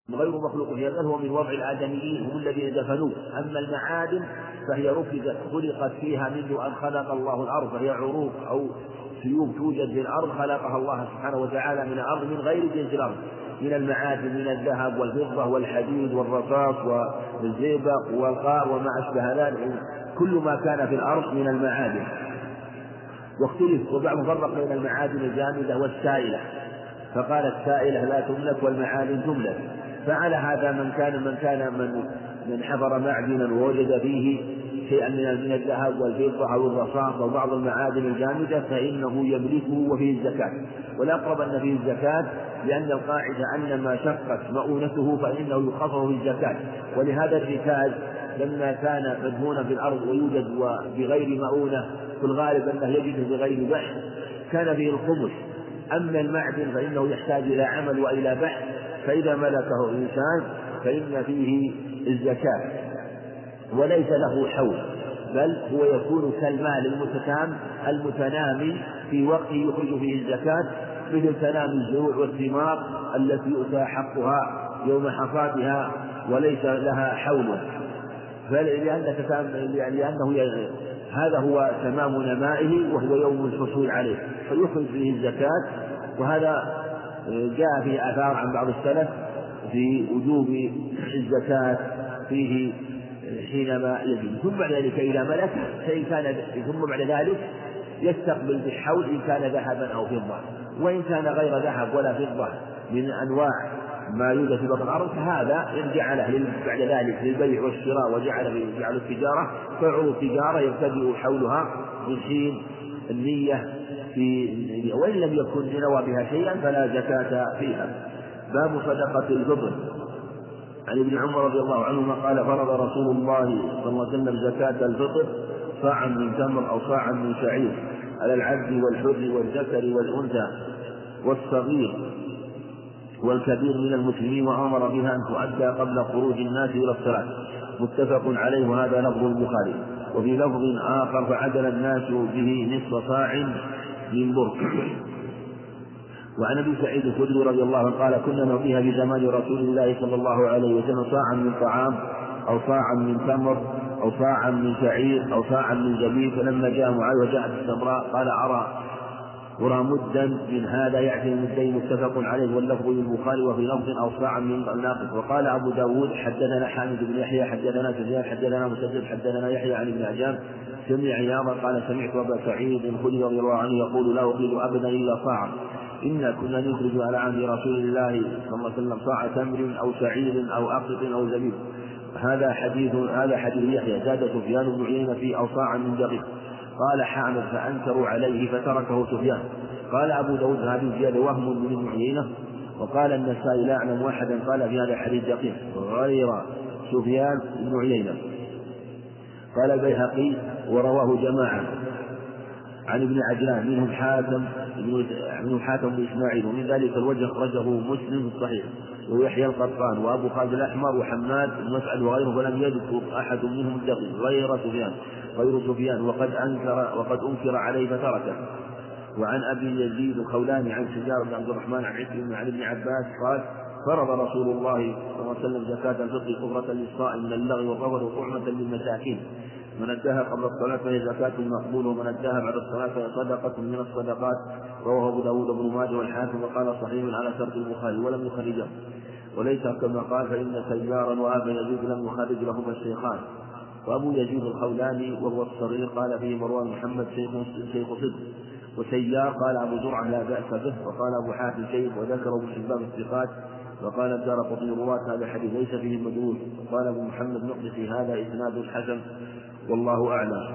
غير مخلوق فيها، بل هو من وضع الآدميين هم الذين دفنوه. أما المعادن فهي ركزت خلقت فيها منذ أن خلق الله الأرض، فهي عروق أو سيوف توجد في الأرض خلقها الله سبحانه وتعالى من الأرض من غير جنس الأرض، من المعادن من الذهب والفضة والحديد والرصاص والزئبق والقار وما أشبه ذلك، كل ما كان في الأرض من المعادن. واختلف وبعضهم فرق بين المعادن الجامدة والسائلة، فقال السائلة لا تملك والمعادن تملك. فعلى هذا من حفر معدنا ووجد فيه شيئا من الذهب والفضة أو الرصاص أو بعض المعادن الجامدة فإنه يملكه وفيه الزكاة. والأقرب أن فيه الزكاة، لأن القاعدة أن ما شقت مؤونته فإنه يخفف في الزكاة. ولهذا الركاز لما كان مدفونا في الأرض ويوجد بغير مؤونة في الغالب أنه يجد بغير بحث كان فيه الخمس. أما المعدن فإنه يحتاج إلى عمل وإلى بحث، فإذا ملكه إنسان فإن فيه الزكاة وليس له حول، بل هو يكون كالمال المتنامي في وقت يخرج فيه الزكاة، مثل تنامي الزروع والثمار التي يؤتى حقها يوم حصادها وليس لها حول، لأنه هذا هو تمام نمائه وهو يوم الحصول عليه فيخرج فيه الزكاة. وهذا جاء في آثار عن بعض السلف في وجوب الزكاة فيه حينما يجب. ثم بعد ذلك إذا ملك ثم بعد ذلك يستقبل بالحول إن كان ذهبا أو فضة، وإن كان غير ذهب ولا فضة من أنواع ما يوجد في بطن الأرض فهذا إن جعله بعد ذلك للبيع والشراء وجعل التجارة فعل التجارة يبتدئ حولها من حين النية وإن لم يكن نوى بها شيئا فلا زكاة فيها. باب صدقة الفطر. عن ابن عمر رضي الله عنهما قال فرض رسول الله صلى الله عليه وسلم زكاة الفطر صاعا من تمر أو صاعا من شعير على العبد والحر والذكر والأنثى والصغير والكبير من المسلمين، وأمر بها أن تؤدى قبل خروج الناس إلى الصلاة. متفق عليه وهذا لفظ البخاري. وفي لفظ آخر فعدل الناس به نصف صاع من بر. وعن ابي سعيد الخدري رضي الله عنه قال كنا نعطيها في زمان رسول الله صلى الله عليه وسلم صاعا من طعام أو صاعا من تمر أو صاعا من شعير أو صاعا من زبيب. فلما جاء معاذ وجاءت السمراء قال أرى مدا من هذا يعطي المدين. متفق عليه واللفظ للبخاري وفي لفظ أو صاعا من ناقص. وقال أبو داود حدثنا حامد بن يحيى حدثنا سفيان حدثنا مسدد حدثنا يحيى عن ابن عجام سمع عياضا قال سمعت أبا سعيد الخدري رضي الله عنه يقول لا أقيل أبدا إلا صاعا، إنا كنا نخرج على عهد رسول الله صلى الله عليه وسلم صاع تمر أو شعير أو أقط أو زبيب. هذا حديث يحيى. زاد سفيان بن عيينة في أو صاعا من دقيق. قال حامد فأنكروا عليه فتركه سفيان. قال أبو داود هذه زيادة وهم من ابن عيينة. وقال النسائي لا أعلم واحدا قال في هذا حديث دقيق غير سفيان بن عيينة. قال البيهقي ورواه جماعة عن ابن عجلان منهم حاتم بن إسماعيل، ومن ذلك الوجه أخرجه مسلم في الصحيح ويحيى القطان وأبو خالد الأحمر وحماد بن مسعد وغيره، ولم يذكر أحد منهم الدقيق غير سفيان وقد أنكر عليه فتركه. وعن أبي يزيد الخولاني عن شجار بن عبد الرحمن عن ابن عباس قال فرض رسول الله صلى الله عليه وسلم زكاة الفطر طهرة للصائم من اللغو والرفث وطعمة للمساكين. من أداها قبل الصلاة فهي زكاة مقبولة، ومن أداها بعد الصلاة فهي صدقة من الصدقات. رواه أبو داود بن ماجه والحاكم وقال صحيح على شرط البخاري ولم يخرجه، وليس كما قال فإن سيارا وأبا يزيد لم يخرج لهما الشيخان. وأبو يزيد الخولاني وهو الصغير قال فيه مروان محمد شيخ صدق، وسيار قال أبو زرعة لا بأس به، وقال أبو حاتم شيخ وذكره ابن حبان الثقات، وقال الدارقطني رواة هذا الحديث ليس فيه مدلول، وقال أبو محمد نقدسي هذا إسناد حسن والله أعلم.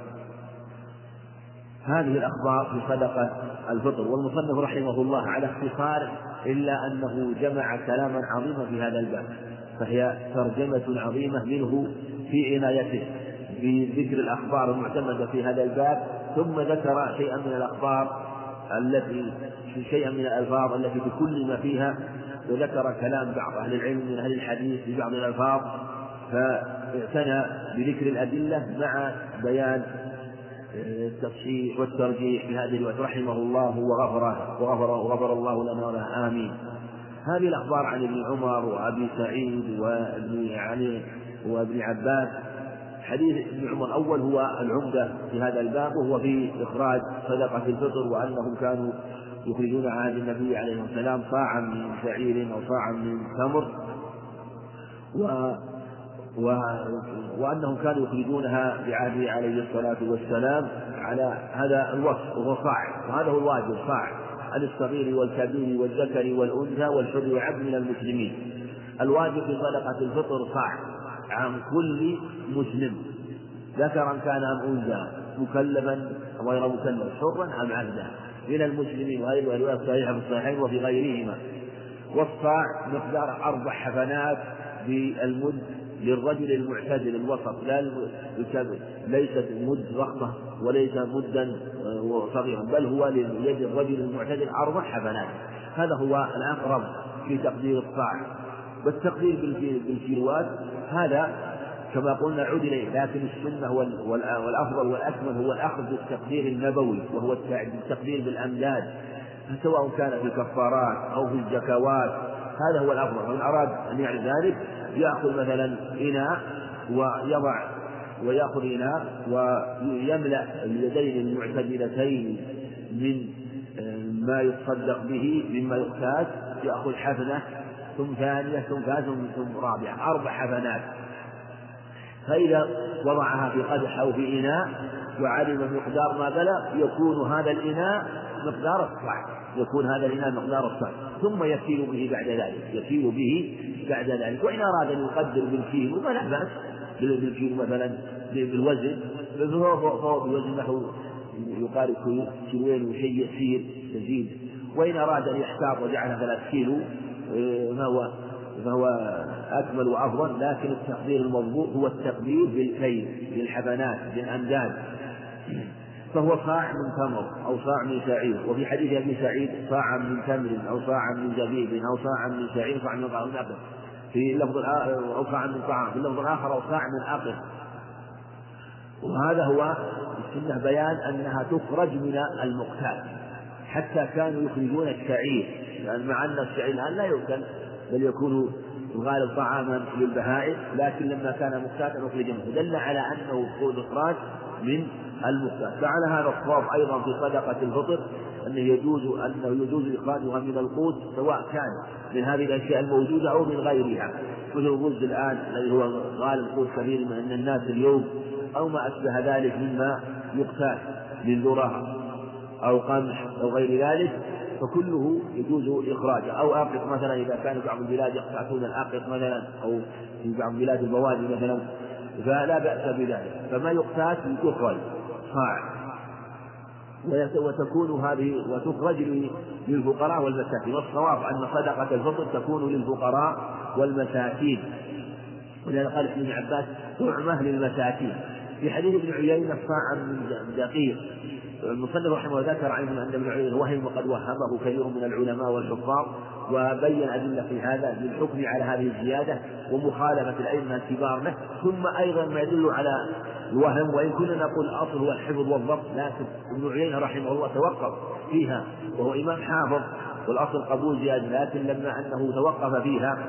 هذه الأخبار في صدقة الفطر. والمصنف رحمه الله على اختصار إلا أنه جمع كلاما عظيما في هذا الباب، فهي ترجمة عظيمة منه في عنايته بذكر الأخبار المعتمدة في هذا الباب، ثم ذكر شيئا من الأخبار شيئا من الألفاظ التي بكل ما فيها، وذكر كلام بعض أهل العلم من أهل الحديث في بعض الألفاظ، فاعتنى بذكر الأدلة مع بيان التصحيح والترجيح في هذه الوقت رحمه الله وغفر الله لنا وله آمين. هذه الأخبار عن ابن عمر وأبي سعيد وابن عباس. حديث ابن عمر الأول هو العمدة في هذا الباب، وهو في إخراج صدقة الفطر، وأنهم كانوا يخرجون عن عهد النبي عليه السلام صاعا من شعير أو صاعا من تمر، وأنهم كانوا يخرجونها بعهده عليه الصلاة والسلام على هذا الوصف، وهو صاع، وهذا هو الواجب، صاع عن الصغير والكبير والذكر والأنثى والحر والعبد من المسلمين. الواجب في صدقة الفطر صاع عن كل مسلم، ذكرا كان أم أنثى، مكلفا أو غير مكلف، حرا أم عبدا، من المسلمين، وهذه الرواية الصحيحة في الصحيحين وفي غيرهما. والصاع مقدار 4 حفنات بالمد للرجل المعتدل الوسط، ليست مد ضخمة وليس مدا صغيرا، بل هو ليد الرجل المعتدل 4 حفنات. هذا هو الأقرب في تقدير الصاع. والتقدير بالكيلوات هذا كما قلنا عود إليه، لكن السنة والأفضل والأكمل هو الأخذ بالتقدير النبوي، وهو التقدير بالأمداد، سواء كان في الكفارات أو في الزكوات، هذا هو الأفضل. من أراد أن يعرف ذلك يأخذ مثلا إناء ويأخذ إناء ويملأ اليدين المعتدلتين من ما يتصدق به مما يقتات، يأخذ حفنة ثم ثانية ثم ثالثة ثم رابعة، 4 حفنات. فإذا وضعها في قدح أو في إناء وعلم مقدار ما بلغ، يكون هذا الإناء مقدار الصاع، ثم يكيل به بعد ذلك. وإن أراد أن يقدر بالكيلو فلا بأس، بالكيلو مثلا بالوزن، فهو بالوزن نحو يقارب كيلوين وشيء يسير يزيد. وإن أراد أن يحتاط وجعلها 3 كيلو فهو أكمل وأفضل، لكن التقدير المضبوط هو التقدير بالكيل، بالحبنات، بالأمداد. فهو صاع من تمر أو صاع من شعير. وفي حديث أبي سعيد صاعا من تمر أو صاعا من زبيب أو صاعا من شعير، صاعا من طعام أقل، في لفظ أو صاعا من طعام، في اللفظ الآخر أو صاع من أقل. وهذا هو السنة، بيان أنها تخرج من المقتات. حتى كانوا يخرجون الشعير، لأن مع أن الشعير الآن لا يؤكل بل يكون الغالب طعاما للبهائم، لكن لما كان مقتاتا أخرج منه، دل على أنه إخراج من المقتات. فعلى هذا الصواب أيضا في صدقة الفطر أنه يجوز إخراجها من القوت، سواء كان من هذه الأشياء الموجودة أو من غيرها، مثل الرز الآن الذي هو غالب قوت كثير من الناس اليوم، أو ما أشبه ذلك مما يقتات من ذرة أو قمح أو غير ذلك، فكله يجوز إخراجه. أو أقط مثلا، إذا كان بعض البلاد يقتاتون الأقط مثلا، أو في بعض بلاد البوادي مثلا، فلا بأس بذلك. فما يقتات يخرج صاع، وتكون هذه وتخرج للفقراء والمساكين. والصواب أن صدقة الفطر تكون للفقراء والمساكين، ولذلك قال ابن عباس طعمة للمساكين. في حديث ابن عيينة صاعا من دقيق، المصنف رحمه الله ذكر عنه أن ابن عيينة وهم، وقد وهمه كثير من العلماء والحفاظ، وبين أدلة في هذا للحكم على هذه الزيادة ومخالفة الأئمة الكبار له. ثم أيضا ما يدل على الوهم، وإن كنا نقول الأصل هو الحفظ والضبط، لكن ابن عيينة رحمه الله توقف فيها، وهو إمام حافظ والأصل قبول زيادة، لكن لما أنه توقف فيها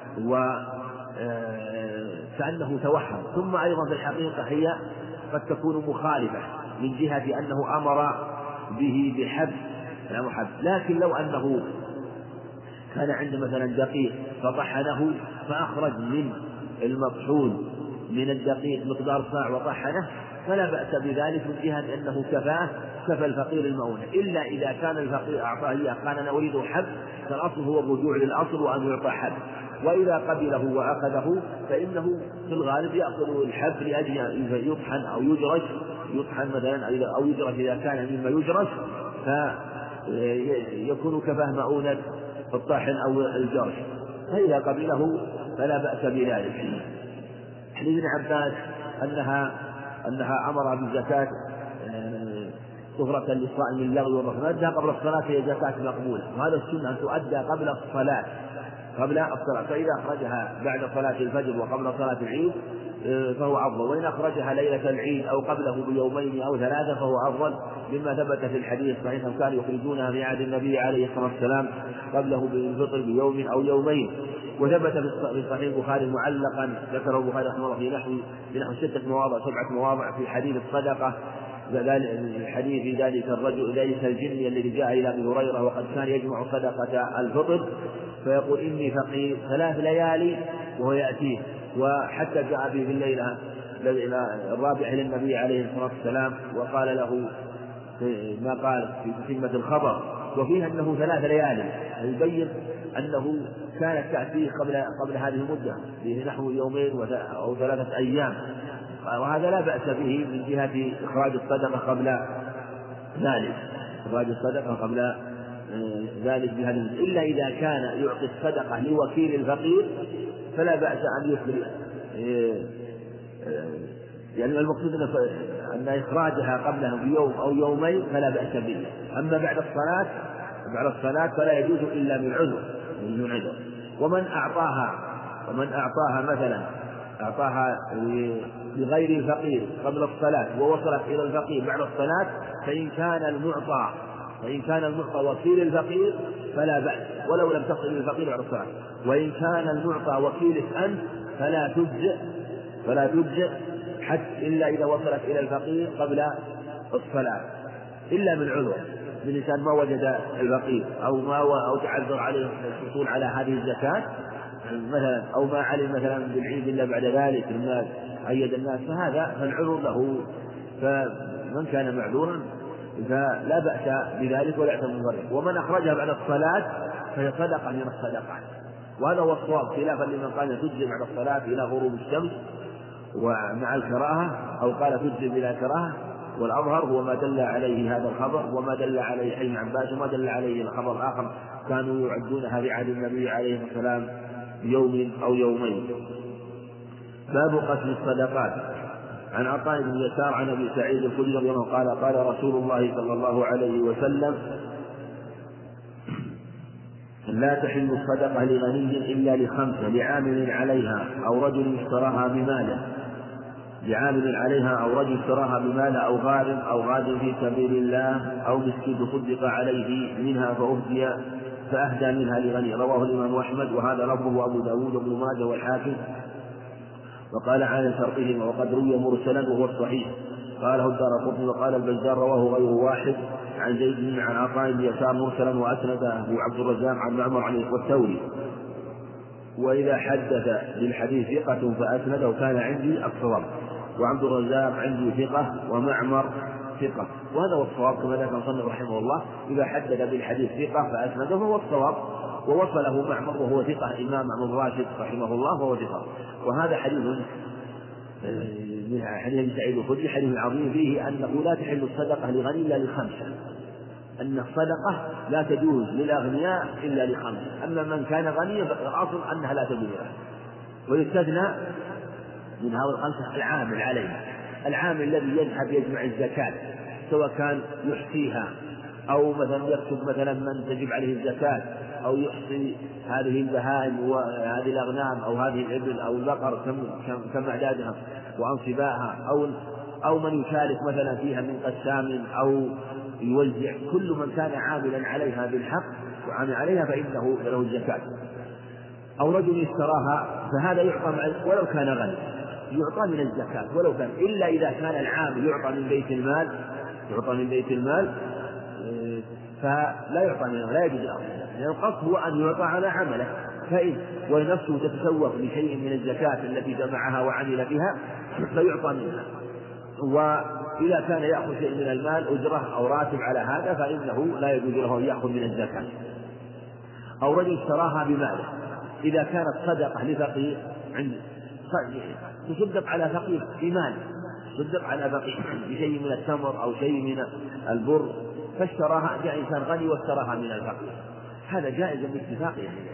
كأنه توهم. ثم أيضا في الحقيقة هي قد تكون مخالفة من جهة أنه أمر به بحبس، لكن لو أنه كان عنده مثلا دقيق فطحنه فأخرج من المطحون من الدقيق مقدار صاع وطحنه، فلا بأس بذلك من جهة أنه كفى الفقير المؤونة، إلا إذا كان الفقير أعطاه إياه قال أنا أريد حب، فالأصل هو الرجوع للأصل وأن يعطى حب. وإذا قبله وأخذه فإنه في الغالب يأخذ الحب لأجل يطحن أو يجرش، مثلا أو يجرش إذا كان مما يجرش، فيكون كفاه مؤونة الطاحن أو الجرش، فإذا قبله فلا بأس بذلك. حديث ابن عباس أنها أمر بالزكاة طهرة للصائم من اللغو والرفث، قبل الصلاة هي زكاة مقبولة، وهذا السنة أن تؤدى قبل الصلاة، قبل الصلاة، فإذا أخرجها بعد صلاة الفجر وقبل صلاة العيد فهو أفضل، وإن أخرجها ليلة العيد أو قبله بيومين أو ثلاثة فهو أفضل، مما ثبت في الحديث الصحيح أنهم كانوا يخرجونها في عهد النبي عليه الصلاة والسلام قبله بالفطر بيوم أو يومين. وثبت في صحيح البخاري معلقا ذكره البخاري رحمه الله في نحو 6 مواضع 7 مواضع في حديث الصدقة، الحديث ذلك الرجل ذلك الجن الذي جاء إلى أبي هريرة وقد كان يجمع صدقة الفطر فيقول إني فقير 3 ليالي وهو يأتيه، وحتى جاء به في الليلة الرابعة للنبي عليه الصلاة والسلام وقال له ما قال في تتمة الخبر، وفيها أنه 3 ليالي، يبين أنه كانت تأتيه قبل هذه المدة بنحو يومين أو 3 أيام، وهذا لا بأس به من جهة إخراج الصدقة قبل ذلك، إخراج الصدقة قبل ذلك بهذه، إلا إذا كان يعطي الصدقة لوكيل الفقير فلا بأس أن يخرج، يعني المقصود أن إخراجها قبلها بيوم أو يومين فلا بأس به. أما بعد الصلاة فلا يجوز إلا من عذر. ومن أعطاها مثلا أعطاها لغير الفقير قبل الصلاة ووصلت إلى الفقير بعد الصلاة فإن كان المعطى وكيل الفقير فلا بأس ولو لم تصل إلى الفقير بعد الصلاة، وإن كان المعطى وكيلك أنت فلا تجزئ حتى إلا إذا وصلت إلى الفقير قبل الصلاة، إلا من عذر، من إنسان ما وجد الفقير أو تعذر عليه الحصول على هذه الزكاة مثلا، أو ما علم مثلا بالعيد إلا بعد ذلك الناس عيد الناس، فالعذر له، فمن كان معذورا فلا بأس بذلك ولا يعتبر من ذلك. ومن أخرجها بعد الصلاة فهي صدقة من الصدقات، وهذا هو الصواب خلافا لمن قال تجزي بعد الصلاة إلى غروب الشمس ومع الكراهة، أو قال تجزي بلا كراهة، والأظهر هو ما دل عليه هذا الخبر وما دل عليه حديث عباس وما دل عليه الخبر الآخر كانوا يعدونها في عهد النبي عليه الصلاة والسلام يوم أو يومين. باب قسم الصدقات. عن عطاء بن يسار عن أبي سعيد الخدري رضي الله عنه قال قال رسول الله صلى الله عليه وسلم لا تحل الصدقة لغني إلا ل5 لعامل عليها أو رجل اشتراها بماله أو غاد في سبيل الله أو مسكين تصدق عليه منها فأهدى منها لغني. رواه الإمام أحمد وهذا لفظه أبو داود وابن ماجه والحاكم، وقال عن شرطهما وقد روي مرسلا وهو الصحيح. قاله الدارقطني وقال البزار رواه غير واحد عن زيد عن عطاء بن يسار مرسلا وأسنده عبد الرزاق عن معمر عن والثوري. وإذا حدث بالحديث ثقة فأسنده كان عندي الصواب، وعبد الرزاق عندي ثقة ومعمر ثقة، وهذا هو الصواب كما ذكر المصنف رحمه الله، إذا حدث بالحديث ثقة فأسنده هو الصواب، ووصله معمر وهو ثقة إمام معمر راشد رحمه الله وهو ثقة. وهذا حديث من حديث سعيد الخدري حديث عظيم فيه أنه لا تحل الصدقة لغني إلا ل5، أن الصدقة لا تجوز للأغنياء إلا ل5، أما من كان غنيا فالأصل أنها لا تجوز له. ويستثنى من هؤلاء ال5 العامل الذي يذهب يجمع الزكاة، سواء كان يحصيها أو مثلا يكتب مثلا من تجب عليه الزكاة، أو يحصي هذه البهائم وهذه الأغنام أو هذه الإبل أو البقر كم أعدادها وأنصباها، أو من يشارك مثلا فيها من قسام أو يوزع، كل من كان عاملا عليها بالحق وعامل عليها فإنه له الزكاة. أو رجل اشتراها فهذا يعطى ولو كان غني، يعطى من الزكاة ولو كان، إلا إذا كان العامل يعطى من بيت المال فلا يعطى منه، لا يجوز الأرض، لأن القصد هو أن يعطى على عمله، ونفسه تتسوق بشيء من الزكاة التي جمعها وعمل بها فيعطى منها. وإذا كان يأخذ شيء من المال أجرة أو راتب على هذا فإنه لا يجوز له أن يأخذ من الزكاة. أو رجل اشتراها بماله، إذا كانت صدقة لفقير تصدق على فقير بمال، تصدق على فقير بشيء من التمر أو شيء من البر، فاشتراها جاء إنسان غني واشتراها من الفقير، هذا جائز باتفاق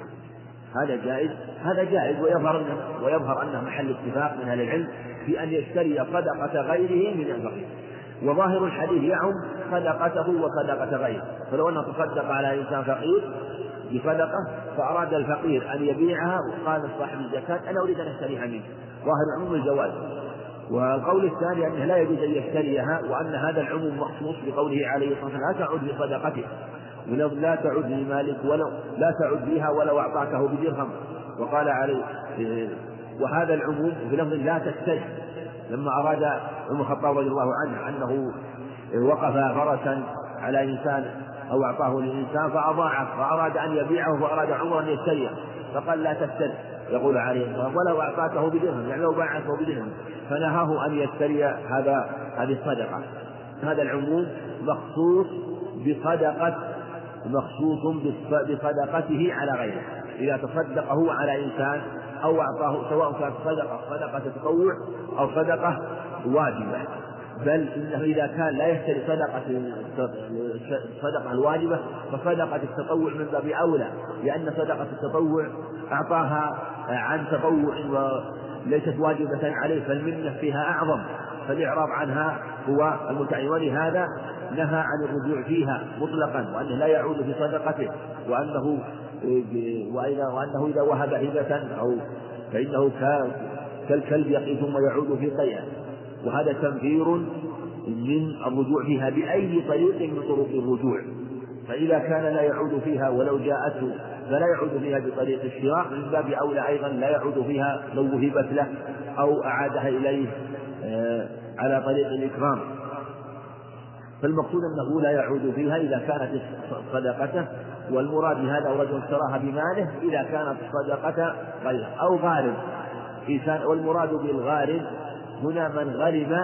هذا جائز ويظهر أنه محل اتفاق من أهل العلم في أن يشتري صدقة غيره من الفقير. وظاهر الحديث يعم صدقته وصدقة غيره، فلو أنه تصدق على إنسان فقير بصدقة فأراد الفقير أن يبيعها وقال صاحب الزكاة أنا أريد أن أشتريها منك، ظاهر عموم الجواز. والقول الثاني أنه لا يجوز أن يشتريها، وأن هذا العموم مخصوص بقوله عليه الصلاة والسلام لا تعد بصدقته ولو لا تعد لمالك ولو لا تعد بها ولو أعطاكه بدرهم. وقال عليه وهذا العموم في لفظ لا تشتري، لما أراد عمر الخطاب رضي الله عنه أنه وقف فرسا على إنسان أو أعطاه لإنسان فأضاعه فأراد أن يبيعه فأراد عمر أن يشتريه فقال لا تشتري، يقول عليه الصلاة والسلام ولو أعطاته بدرهم، يعني لو باعته بدرهم، فنهاه أن يشتري هذه الصدقة. هذا العموم مخصوص بصدقته على غيره، إذا تصدقه على إنسان أو أعطاه، سواء كانت صدقة تطوع أو صدقة واجبة. بل إنه إذا كان لا يشتري الصدقة الواجبة فصدقة التطوع من باب أولى، لأن صدقة التطوع أعطاها عن تطوع وليست واجبة عليه، فالمنة فيها أعظم، فالإعراض عنها هو المتعين، ولهذا نهى عن الرجوع فيها مطلقا، وأنه لا يعود في صدقته، وأنه إذا وهب هبة أو فإنه كالكلب يقي ثم يعود في قيئه. وهذا تنفير من الرجوع فيها بأي طريق من طرق الرجوع، فإذا كان لا يعود فيها ولو جاءته فلا يعود فيها بطريق الشراء، من باب أولى أيضا لا يعود فيها لو وهبت له أو أعادها إليه على طريق الإكرام. فالمقصود أنه لا يعود فيها إذا كانت صدقته، والمراد بهذا رجل اشتراها بماله إذا كانت صدقة غيره أو غارم، والمراد بالغارم هنا من غرم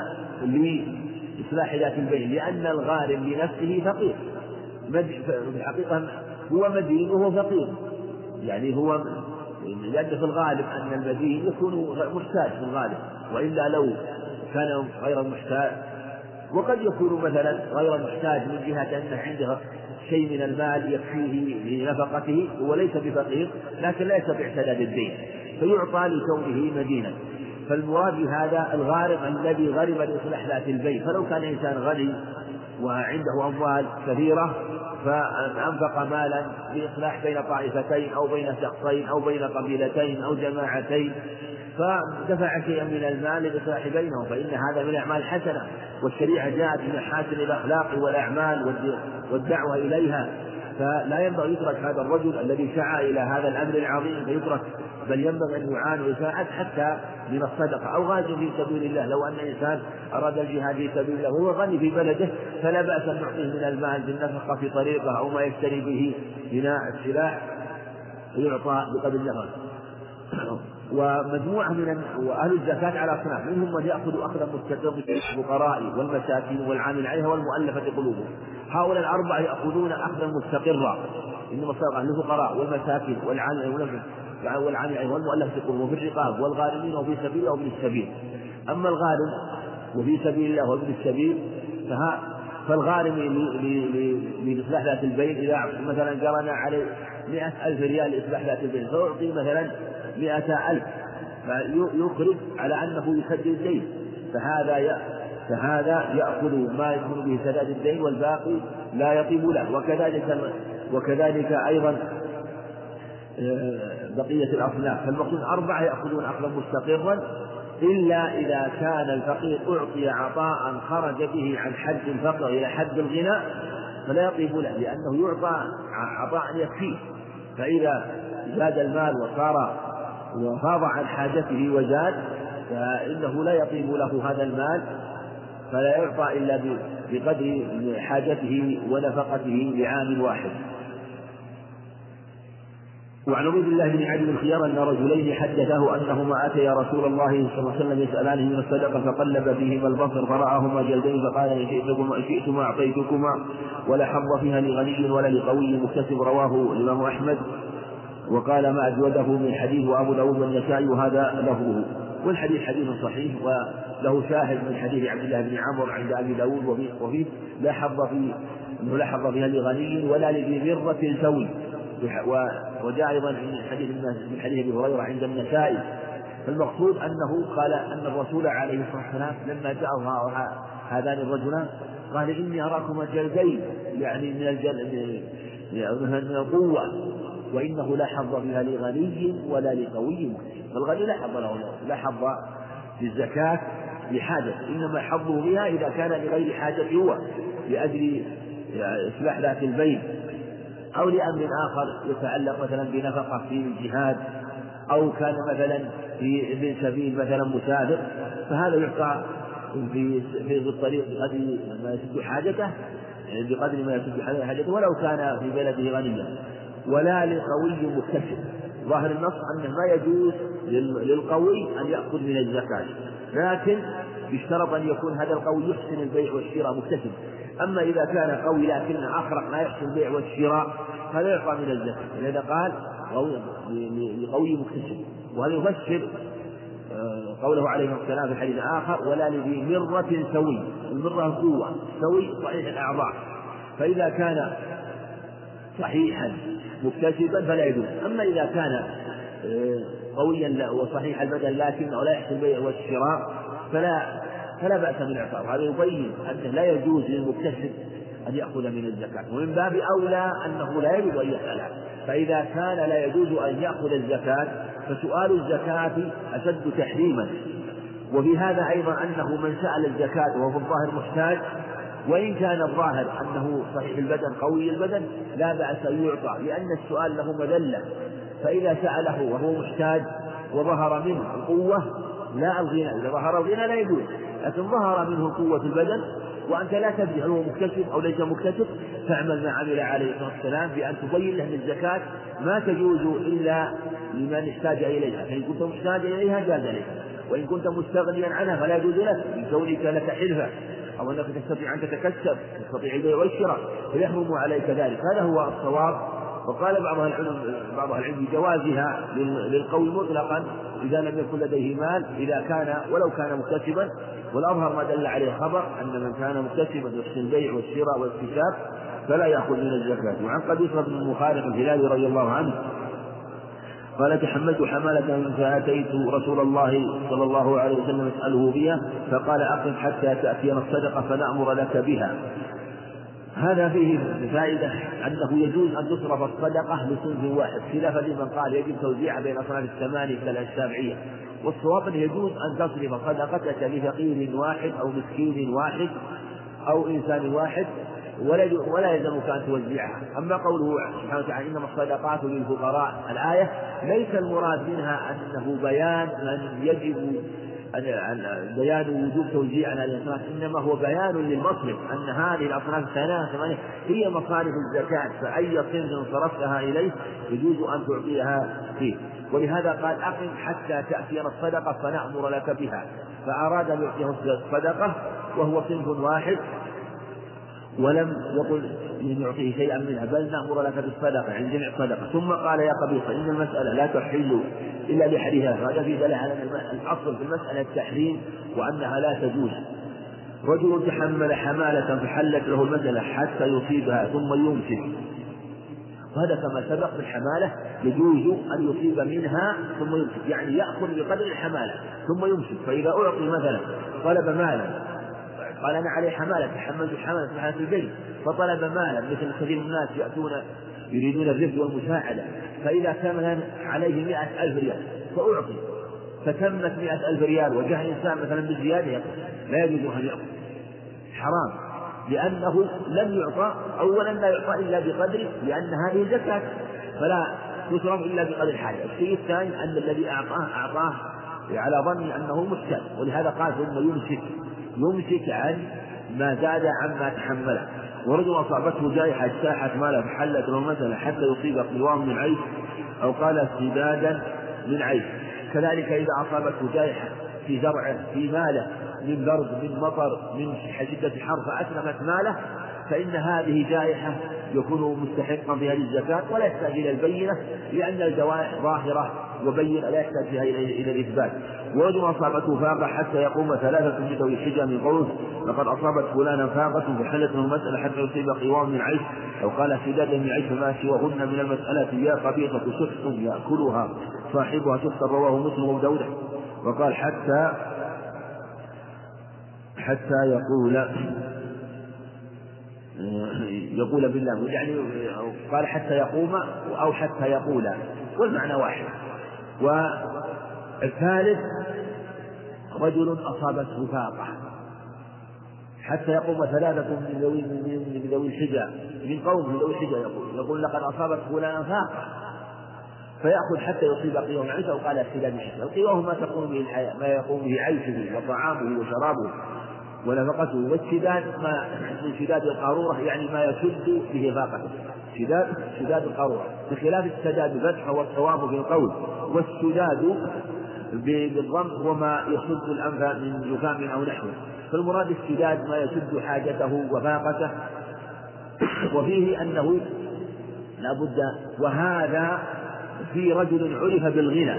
لإصلاح ذات البين، لأن الغارم لنفسه فقير، في الحقيقة هو مدين وهو فقير، يعني هو لأن في الغالب أن المدين يكون محتاج في الغالب، وإلا لو كان غير محتاج، وقد يكون مثلا غير محتاج من جهة أنه عنده شيء من المال يكفيه لنفقته وليس بفقير، لكن لا يستطيع سداد الدين فيعطى لكونه مدينا. فالمراد بهذا الغارم الذي غرم لإصلاح ذات البين، فلو كان إنسان غني وعنده أموال كثيرة فأنفق مالا لإصلاح بين طائفتين أو بين شخصين أو بين قبيلتين أو جماعتين، فدفع شيئا من المال للإصلاح بينهم، فإن هذا من الأعمال الحسنة، والشريعة جاءت بمحاسن الأخلاق والأعمال والدعوة إليها، فلا ينبغي يترك هذا الرجل الذي سعى إلى هذا الأمر العظيم فيترك، بل ينبغي أن يعان ويساعد حتى من الصدقة أو غازي في سبيل الله. لو أن إنسان أراد الجهاد في سبيل الله وهو غني في بلده فلا بأس أن نعطيه من المال بالنفقة في طريقه أو ما يشتري به من السلاح يعطى بقدر النفقة. ومجموعة وأهل الزكاة على أصناف، منهم من يأخذ أخذا مستقرا الفقراء والمساكين والعامل عليها والمؤلفة قلوبهم، هؤلاء الأربعة يأخذون أخذا مستقرا، إنما الصدقة للفقراء والمساكين والعامل عليها والمؤلفة قلوبهم وفي الرقاب والغارمين وفي سبيل الله وابن السبيل. أما الغارم وفي سبيل الله وابن السبيل فالغارم لإصلاح ذات البين إذا مثلا جرنا عليه 100,000 ريال لإصلاح ذات البين فيعطي مثلا 100,000 فيخرج على أنه يسدد الدين، فهذا يأخذ ما يكون به سداد الدين والباقي لا يطيب له. وكذلك أيضا بقية الأصناف. فالمقصود 4 يأخذون أخذا مستقرا إلا إذا كان الفقير أعطي عطاء خرج به عن حد الفقر إلى حد الغنى فلا يطيب له، لأنه يعطى عطاء يكفيه، فإذا زاد المال وفاض عن حاجته وزاد فإنه لا يطيب له هذا المال، فلا يعطى إلا بقدر حاجته ونفقته لعام واحد. وعن عبيد الله بن عدي بن خيار أن رجلين حدثاه أنهما أتيا رسول الله صلى الله عليه وسلم يسألانه من الصدقة فقلب فيهما البصر فرآهما جلدين فقال إن شئتما أعطيتكما ولا حظ فيها لغني ولا لقوي مكتسب. رواه الإمام أحمد وقال ما أجوده من حديث وأبو داود والنسائي وهذا لفظه. والحديث حديث صحيح وله شاهد من حديث عبد الله بن عمرو عند أبي داود وفيه لا حظ فيها لغني ولا لذي مرة الجوي. وجاء أيضا من حديث أبي هريرة عند النسائي. فالمقصود أنه قال أن الرسول عليه الصلاة والسلام لما جاءه هذان الرجلان قال إني أراكما جلدين، يعني من القوة، وإنه لا حظ فيها لغني ولا لقوي مكتسب. فالغني لا حظ له، لا حظ في الزكاة لحاجة، إنما حظه بها إذا كان لغير حاجة هو، لأجل إصلاح ذات البين، أو لأمر آخر يتعلق مثلا بنفقة في الجهاد، أو كان مثلا في ابن سبيل مثلا مسافر، فهذا يعطى في الطريق بقدر ما يسد حاجته، بقدر ما يسد حاجته ولو كان في بلده غنيا. ولا لقوي مكتسب، ظاهر النص أنه ما يجوز للقوي أن يأخذ من الزكاة، لكن يشترط أن يكون هذا القوي يحسن البيع والشراء مكتسب. أما إذا كان قوي لكن أخرق لا يحسن البيع والشراء فلا يعطى من الزكاة، لذا قال لقوي مكتسب. وهذا يفسر قوله عليه السلام في حديث آخر: ولا لذي مرة سوي. المرة قوة، سوي صحيح الأعضاء، فإذا كان صحيحا مكتسبا فلا يجوز. أما إذا كان قويا وصحيح البدن لكنه لا يحسن البيع والشراء فلا بأس من إعطائه. هذا يبين أنه لا يجوز للمكتسب أن يأخذ من الزكاة، ومن باب أولى أنه لا يجوز أن يسألها. فإذا كان لا يجوز أن يأخذ الزكاة فسؤال الزكاة أشد تحريما. وفي هذا أيضا أنه من سأل الزكاة وهو في الظاهر محتاج، وإن كان الظاهر أنه صحيح البدن قوي البدن لا بأس أن يعطى، لأن السؤال له مذلة. فإذا سأله وهو محتاج وظهر منه القوة لا الغنى، إذا ظهر الغنى لا يجوز، لكن ظهر منه قوة البدن وأنت لا تدري هل هو مكتسب أو ليس مكتسب، فاعمل ما عمل عليه الصلاة والسلام بأن تبين له أن الزكاة ما تجوز إلا لمن احتاج إليها، فإن كنت محتاج إليها جاز لك، وإن كنت مستغنيا عنها فلا يجوز لك، من كونك لك حرفة أو أنك تستطيع أن تتكسب، تستطيع البيع والشراء، فيحرم عليك ذلك. هذا هو الصواب. وقال بعض العلم بجوازها للقول مطلقا إذا لم يكن لديه مال، إذا كان ولو كان مكتسبا، والأظهر ما دل عليه الخبر أن من كان مكتسبا يحسن البيع والشراء والاكتساب فلا يأخذ من الزكاة. وعن قبيصة بن مخارق الهلالي رضي الله عنه قال: تحملت حمالة فأتيت رسول الله صلى الله عليه وسلم أسأله بها، فقال: أقم حتى تأتينا الصدقة فنأمر لك بها. هذا فيه فائدة أنه يجوز أن تصرف الصدقة لصنف واحد، خلافا لمن قال يجب توزيعها بين أصناف الثمانية كالشافعية. والصواب أنه يجوز أن تصرف صدقتك لفقير واحد أو مسكين واحد أو إنسان واحد، ولا يلزمك أن توزعها. أما قوله سبحانه وتعالى: إنما الصدقات للفقراء، الآية ليس المراد منها أنه بيان من يجب بيان وجوب توزيع على الأصناف، إنما هو بيان للمصرف أن هذه الأصناف الثمانية هي مصارف الزكاة، فأي صنف صرفتها إليه يجوز أن تعطيها فيه. ولهذا قال: أقم حتى تأتينا الصدقة فنأمر لك بها، فأراد أن يعطيه الصدقة وهو صنف واحد، ولم يقل إن يعطيه شيئا منها، بل نأمر لك بالصدقة عند جميع الصدقة. ثم قال: يا قبيصة، إن المسألة لا تحل إلا بحديثها. هذا في دلالة على الأصل في المسألة التحريم وأنها لا تجوز. رجل تحمل حمالة فحلت له المسألة حتى يصيبها ثم يمسك، وهذا كما سبق في الحمالة يجوز أن يصيب منها ثم يمسك، يعني يأخذ بقدر الحمالة ثم يمسك. فإذا أعطي مثلا طلب مالا، قال: أنا عليه حمالة، تحملت حمالة في حالة البيت، فطلب مالا، مثل كثير من الناس يأتون يريدون الرفق والمساعدة، فإذا كان عليه 100,000 ريال فأعطي، فتمت 100,000 ريال وجاء إنسان مثلا بالزيادة، لا يجوز أن يأخذ، حرام، لأنه لم يعطى، أولا لا يعطى إلا بقدر، لأن هذه زكاة فلا تصرف إلا بقدر الحاجة. الشيء الثاني أن الذي أعطاه على ظن أنه محتاج، ولهذا قال: ثم يمسك عن ما زاد عما تحمله. ورجل أصابته جائحة اجتاحت ماله فحلت له مثلا حتى يصيب قوام من عيش، أو قال استبادا من عيش. كذلك إذا أصابته جائحة في زرعه في ماله من برد من مطر من شدة الحر فأتلفت ماله، فإن هذه جائحة يكون مستحقا في هذه الزكاة ولا يحتاج إلى البينة، لأن الجوائح ظاهرة وبين لا يحتاج فيها إلى الإثبات. ورجل أصابته فاقة حتى يقوم 3 من ذوي الحجة من قوله: لقد أصابت فلانا فاقة فحلت من المسألة حتى يصيب قوام من عيش، أو قال سدادا من عيش، فما سواهن من المسألة يا قبيصة سحت يأكلها صاحبها سحت. رواه مسلم وداود. وقال: حتى يقول يقول بالله، يعني قال حتى يقوم أو حتى يقول، والمعنى واحد. والثالث رجل أصابته فاقة، حتى يقوم ثلاثة من ذوي الحجة من قوم ذوي الحجة يقول لقد أصابت فلانا فاقة، فيأخذ حتى يصيب قيوم عيسى، وقال السداد عيسى. القيوم ما يقوم به عيشه وطعامه وشرابه ونفقته، والسداد ما من شداد القارورة يعني ما يشد به فاقته، شداد القارورة، بخلاف السداد بالفتح والصواب في القول، والسداد بالضم هو ما يشد الأنف من زكام أو نحوه. فالمراد السداد ما يشد حاجته وفاقته. وفيه أنه لا بد، وهذا في رجل عرف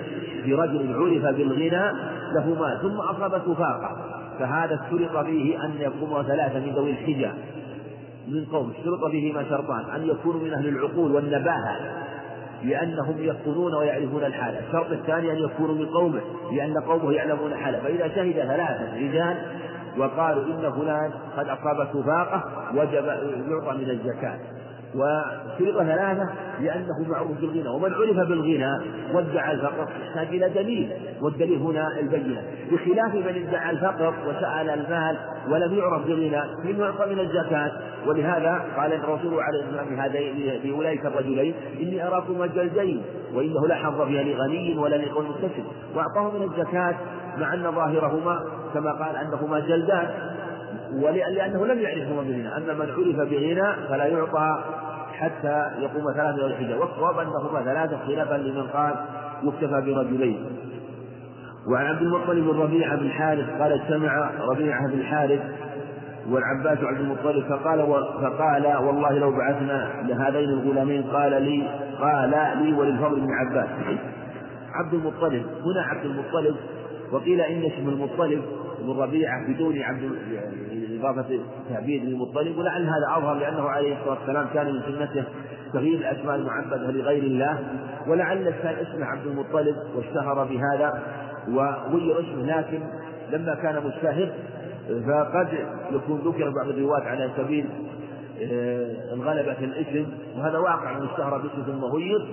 بالغنى له مال ثم أصابته فاقة، فهذا اشترط فيه أن يقوم ثلاثة من ذوي الحجة من قوم، اشترط فيه ما شرطان: أن يكونوا من أهل العقول والنباهة لأنهم يقولون ويعرفون الحالة، الشرط الثاني أن يكونوا من قومه لأن قومه يعلمون حاله. فإذا شهد ثلاثة رجال وقالوا إن فلان قد أصابته فاقة وجب يعطى من الزكاة، وشرط ثلاثة لأنه معروف بالغنى، ومن عرف بالغنى وادعى الفقر يحتاج إلى دليل، والدليل هنا البينة، بخلاف من ادعى الفقر وسأل المال ولم يعرف بالغنى من يعطى من الزكاة. ولهذا قال الرسول عليه الصلاة والسلام لأولئك الرجلين: إني أراكما جلدين وإنه لا حظ فيها لغني ولا لقوم مكتسب، وأعطاه من الزكاة مع أن ظاهرهما كما قال أنهما جلدان، ولأنه لم يعرفهما بالغنى. أما من عرف بغنى فلا يعطى حتى يقوم ثلاثة ذوي الحجة، والصواب أنهما ثلاثة خلافا لمن قال يكتفى برجلين. وعن عبد المطلب بن ربيعة بن الحارث قال: اجتمع ربيعة بن الحارث والعباس عبد المطلب فقال: والله لو بعثنا لهذين الغلامين قال لي وللفضل بن عباس. عبد المطلب هنا عبد المطلب، وقيل إن اسم المطلب بن ربيعة بدون إضافة تعبير للمطلب، ولعل هذا أظهر لأنه عليه الصلاة والسلام كان من سنته تغيير الأسماء المعبدة لغير الله، ولعل كان اسمه عبد المطلب واشتهر بهذا وغير اسمه، لكن لما كان مشتهر فقد يكون ذكر بعض الروايات على سبيل الغلبة في الاسم، وهذا واقع من اشتهر باسم ثم غير،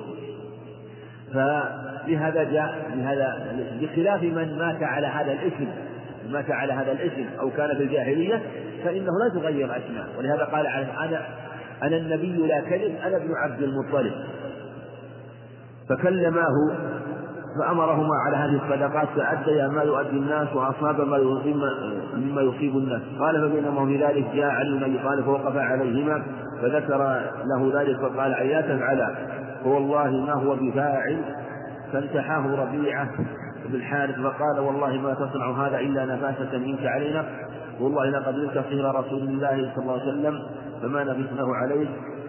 فلهذا جاء بهذا بخلاف من مات على هذا الاسم أو كان في الجاهلية فإنه لا تغير أسماء. ولهذا قال: أنا النبي لا كذب، أنا ابن عبد المطلب. فكلماه فأمرهما على هذه الصدقات فأديا ما يؤدي الناس وأصاب مما يصيب الناس. قال: فبينما في ذلك جاء علي بن أبي طالب فوقف عليهما فذكر له ذلك فقال: لا تفعلا فوالله ما هو بفاعل. فانتحاه ربيعة بن الحارث فقال: والله ما تصنع هذا إلا نفاسة منك علينا، والله لقد قلت خير رسول الله صلى الله عليه وسلم فما نفسناه عليه.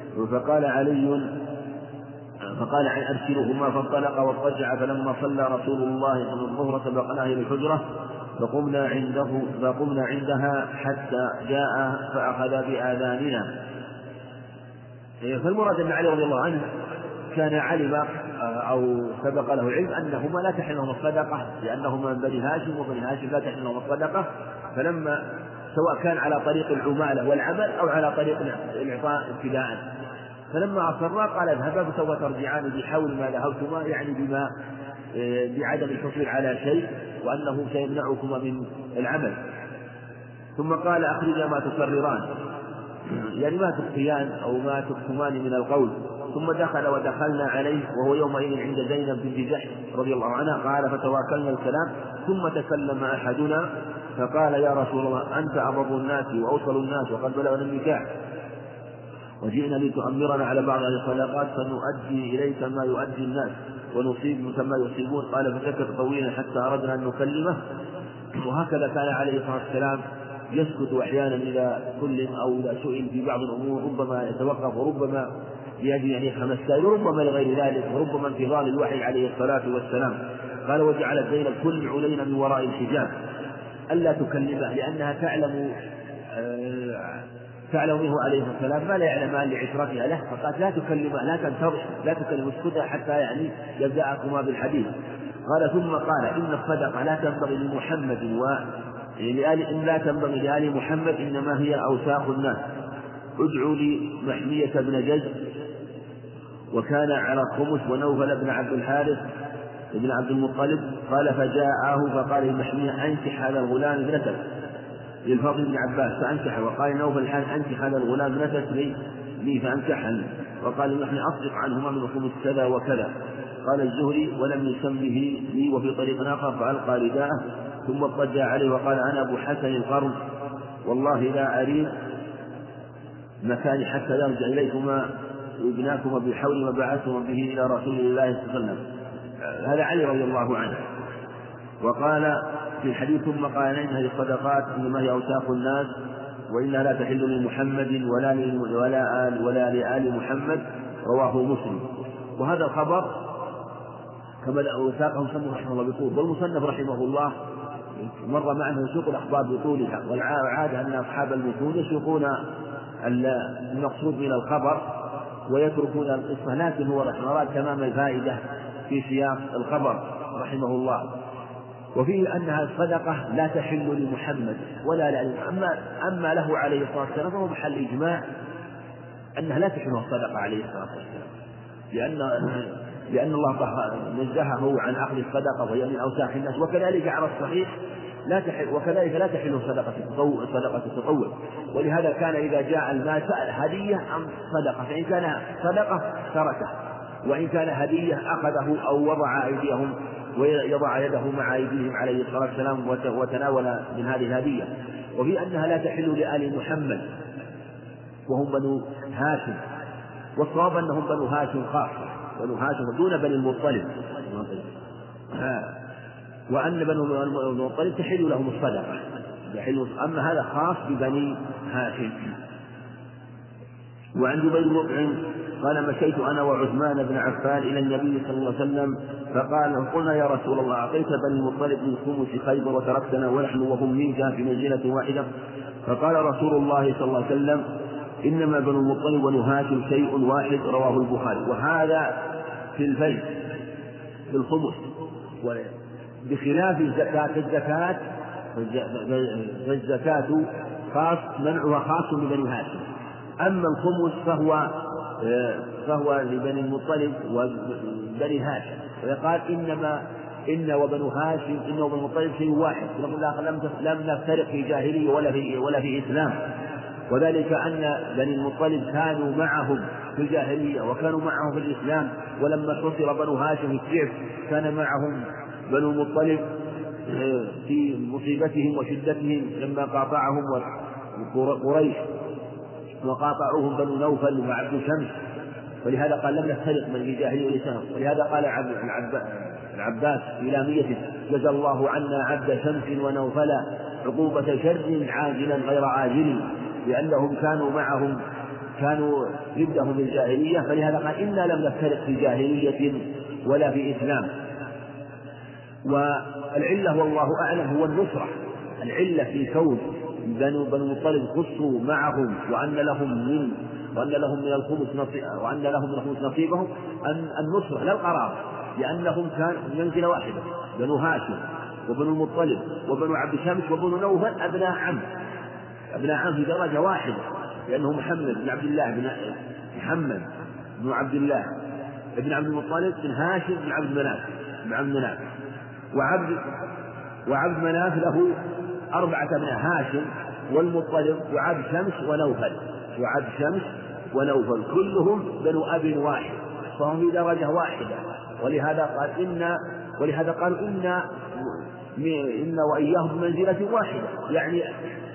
فقال أرسلهما، فانطلق واضطجع، فلما صلى رسول الله صلى الله عليه وسلم سبقناه إلى الحجرة فقمنا عندها حتى جاء فأخذ بآذاننا. فالمراد أن علي رضي الله عنه كان علم أو سبق له علم أنهما لا تحل لهم الصدقة، لأنهما من بني هاشم، وبني هاشم لا تحل لهم الصدقة، فلما سواء كان على طريق العمالة والعمل أو على طريق الإعطاء ابتداء، فلما أصرا قال: اذهبا فسوف ترجعان بحول ما ذهبتما، يعني بعدم الحصول على شيء وأنه سيمنعكما من العمل. ثم قال: أخرجا ما تكرران، يعني ما تخفيان أو ما تكتمان من القول. ثم دخل ودخلنا عليه وهو يومئذ عند زينب بنت جحش رضي الله عنها. قال: فتواكلنا الكلام ثم تكلم أحدنا فقال: يا رسول الله أنت أبر الناس وأوصل الناس وقد بلغنا النكاح، وجئنا لتؤمرنا على بعض هذه الصدقات فنؤدي إليك ما يؤدي الناس ونصيب كما يصيبون. قال: فسكت طويلا حتى أردنا أن نكلمه. وهكذا كان عليه الصلاة والسلام يسكت أحيانا إلى كل أو إذا سئل في بعض الأمور ربما يتوقف، وربما لأجل أن يفهم السائل، وربما لغير ذلك، وربما انتظار الوحي عليه الصلاة والسلام. قال: وجعلت زينب كل علينا من وراء الحجاب ألا تكلمه، لأنها تعلم منه عليه السلام ما لا يعلمان لعشرتها له، فقالت: لا تكلمه، لا تنتظر، لا تكلم، اسكتها حتى يعني يبدأكما بالحديث. قال: ثم قال: إن الصدقة لا تنبغي لمحمد لا تنبغي لآل محمد، إنما هي أوساخ الناس. ادعوا لي محمية بن جزء وكان على الخمس ونوفل بن عبد الحارث بن عبد المطلب. قال فجاءه فقال لمحمية أنكح هذا الغلام ابنتك للفضل بن عباس فأنكح. وقال نوفل الحارث أنكح هذا الغلام ابنتك لي فأنكحها. وقال نحن أصدق عنهما من الخمس كذا وكذا. قال الزهري ولم يسمه لي. وفي طريق آخر فألقى رداءه ثم اضطجع عليه وقال أنا أبو حسن القرن والله لا أريد مكاني حتى يرجع إليكما ابناكما بحول ما بعثتما به إلى رسول الله صلى الله عليه وسلم. هذا علي رضي الله عنه. وقال في الحديث ثم قال إن هذه الصدقات إنما هي أوساخ الناس وإنها لا تحل لمحمد ولا لآل محمد. رواه مسلم. وهذا الخبر كما وثاقه مسلم رحمه الله بطول. والمصنف رحمه الله مر معنا يسوق الأخبار بطولها. والعادة أن أصحاب المتون يسوقون المقصود من الخبر ويتركون القصة، لكن هو رحمه الله تمام الفائدة في سياق الخبر رحمه الله. وفيه أنها الصدقة لا تحل لمحمد ولا لآل محمد. أما له عليه الصلاة والسلام فهو محل إجماع أنها لا تحل الصدقة عليه الصلاة والسلام، لأن الله نزهه عن أخذ الصدقة وهي من أوساخ الناس. وكذلك على الصحيح وكذلك لا تحل صدقة التطوع. ولهذا كان إذا جاء المال سأل هدية أم صدقة، فإن كان صدقة تركه، وإن كان هدية أخذه أو وضع أيديهم ويضع يده مع أيديهم عليه الصلاة والسلام وتناول من هذه الهدية. وفي أنها لا تحل لآل محمد وهم بنو هاشم، والصواب أنهم بنو هاشم خاصة، بنو هاشم دون بني المطلب، وأن بنو المطلب تحل لهم الصدقة. أما هذا خاص ببني هاشم. وعن جبير بن مطعم قال مشيت أنا وعثمان بن عفان إلى النبي صلى الله عليه وسلم فقال قلنا يا رسول الله أعطيت بني المطلب من خمس خيبر وتركتنا ونحن وهم منك في منزلة واحدة. فقال رسول الله صلى الله عليه وسلم إنما بنو المطلب وبنو هاشم شيء واحد. رواه البخاري. وهذا في الفيء في الخمس، بخلاف الزكاة فالزكاة خاص منعها خاص ببني هاشم. أما الخمس فهو لبني المطلب وبني هاشم. ويقال إن وبنو هاشم إن وبنو المطلب شيء واحد، لم نفترق في جاهلية ولا في إسلام. وذلك أن بني المطلب كانوا معهم في الجاهلية وكانوا معهم في الإسلام، ولما حصر بنو هاشم الشعب كان معهم بنو المطلب في مصيبتهم وشدتهم لما قاطعهم قريش وقاطعوهم بنو نوفل وعبد شمس. ولهذا قال لم نفترق من الجاهلية والإسلام. ولهذا قال العباس في لاميته جزى الله عنا عبد شمس ونوفلا عقوبة شر عاجلا غير عاجل، لأنهم كانوا ضدهم في الجاهلية. فلهذا قال إنا لم نفترق في جاهلية ولا في إسلام. والعلة والله أعلم هو النصرة. العلة في كون بنو المطلب خصوا معهم وأن لهم من الخمس نصيبهم أن النصرة لا القرار، لأنهم كانوا من منزلة واحدة. بنو هاشم وبنو المطلب وبنو عبد شمس وبنو نوفل أبناء عم في درجة واحدة، لأنه محمد بن عبد الله بن عبد المطلب بن هاشم بن عبد مناف وعبد مناف له 4 أبناء هاشم والمطلب وعبد شمس ونوفل كلهم بنو أب واحد، فهم في درجة واحدة. ولهذا قالوا إن وإياهم بمنزلة واحدة، يعني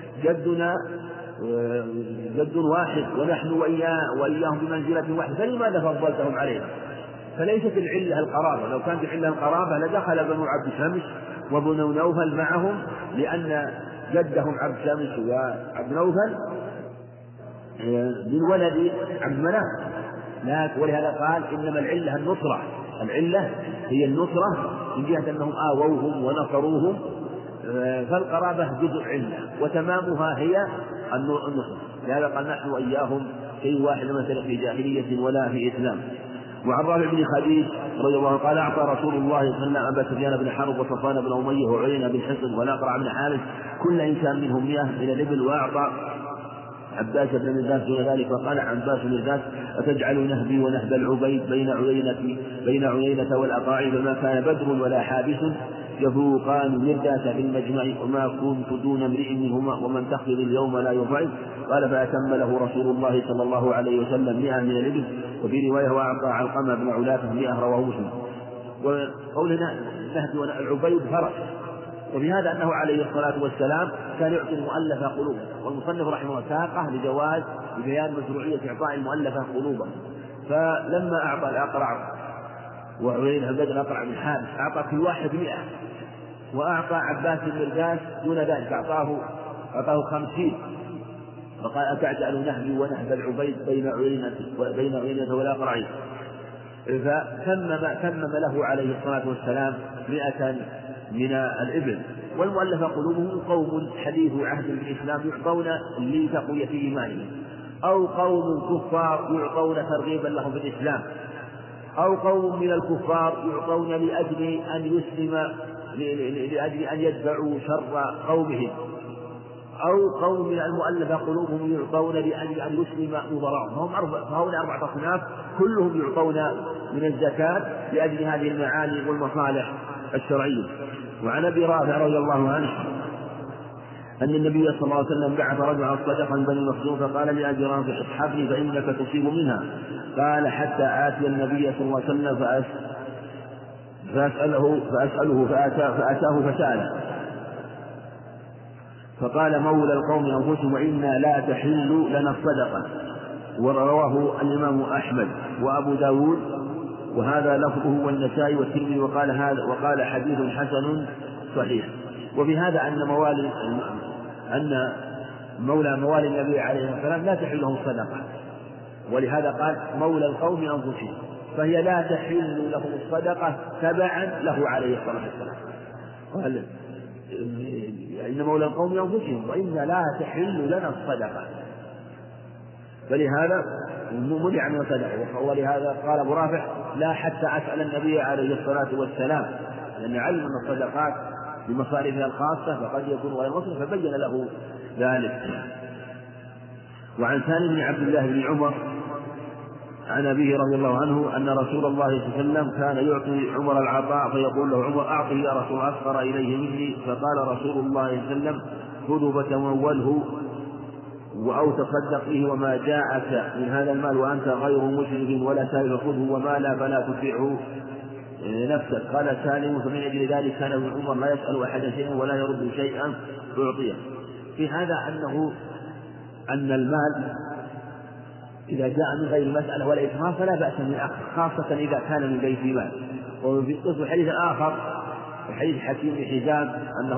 جد واحد ونحن وإياهم بمنزلة واحدة، فلماذا فضلتهم علينا؟ فليست العلة القرابة. لو كانت العلة القرابة لدخل بنو عبد شمس وبنو نوفل معهم، لأن جدهم عبد شمس وعبد نوفل من ولد عبد مناف. ولهذا قال إنما العلة هي النصرة من جهة أنهم آووهم ونصروهم، فالقرابة جزء علة وتمامها هي النصرة. لهذا قال نحن وإياهم شيء واحد مثلا في جاهلية ولا في إسلام. وعن رافع بن خديج رضي الله عنه قال أعطى رسول الله صلى الله عليه وسلم أبا سفيان بن حرب وصفوان بن أمية وعيينة بن حصن والأقرع بن حارث كل إنسان منهم 100 من الإبل، وأعطى عباس بن مرداس دون ذلك فقال عباس بن مرداس أتجعل نهبي ونهب العبيد بين عيينة والأقاعي فما كان بدر ولا حابس يفوقان مرداس في المجمع وما كنت دون امرئ منهما ومن تخفض اليوم لا يضعف. قال فأتم له رسول الله صلى الله عليه وسلم 100 من الإبل. وفي رواية وأعطى علقمة بن علافة 100 رواه مسلم. وقولنا نهب العبيد فرس. وفي هذا أنه عليه الصلاة والسلام كان يعطي المؤلفة قلوبا، والمصنف رحمه الله ساقه لجواز لبيان مشروعية إعطاء المؤلفة قلوبا. فلما أعطى الأقرع وعيينة بدر الأقرع بن حابس أعطى كل واحد 100، وأعطى عباس بن مرداس دون ذلك أعطاه 50. فقال أتجعل نهبي ونهب العبيد بين عيينة والأقرع. فتمم له عليه الصلاة والسلام 100 من الإبل. والمؤلفة قلوبهم قوم حديث عهد بالإسلام يعطون لتقوية إيمانهم، أو قوم كفار يعطون ترغيبا لهم في الإسلام، أو قوم من الكفار يعطون لأجل أن يدفعوا شر قومهم، أو قوم من المؤلفة قلوبهم يعطون لأجل أن يسلم نظراءهم. فهؤلاء 4 أصناف كلهم يعطون من الزكاة لأجل هذه المعاني والمصالح الشرعية. وعن أبي رافع رضي الله عنه أن النبي صلى الله عليه وسلم بعث رجلا صدقا بني مخزوم فقال لأبي رافع اصحبني فإنك تصيب منها. قال حتى آتي النبي صلى الله عليه وسلم فأسأله فأتاه فسأله فقال مولى القوم أنفسهم وإنا لا تحل لنا الصدقة. ورواه الإمام أحمد وأبو داود وهذا لفظه والنسائي والترمذي وقال حديث حسن صحيح. وفي هذا أن مولى موالي النبي عليه الصلاة والسلام لا تحل له الصدقة، ولهذا قال مولى القوم أنفسهم، فهي لا تحل له الصدقة تبعا له عليه الصلاة والسلام. قال إن مولى القوم أنفسهم وإنا لا تحل لنا الصدقة، فلهذا منع من الصدقة. ولهذا قال أبو رافع لا حتى أسأل النبي عليه الصلاة والسلام، لأن علم أن الصدقات بمصارفها الخاصة فقد يكون غير مسلم فبين له ذلك. وعن سالم بن عبد الله بن عمر عن أبيه رضي الله عنه أن رسول الله صلى الله عليه وسلم كان يعطي عمر العطاء فيقول له عمر أعطه يا رسول أصغر إليه مني. فقال رسول الله صلى الله عليه وسلم خذه فتموله أو تصدق به وما جاءك من هذا المال وأنت غير مشرك ولا سائل فخذه وما لا فلا تطيعه نفسك. قال سالم فمن أجل ذلك كان ابن عمر لا يسأل أحدا شيئا ولا يرد شيئا فيعطيه. في هذا أن المال إذا جاء من غير المسألة ولا إكراه فلا بأس من أخذ، خاصة إذا كان من بيت المال. وفي قصة حديث آخر حديث حكيم بن حزام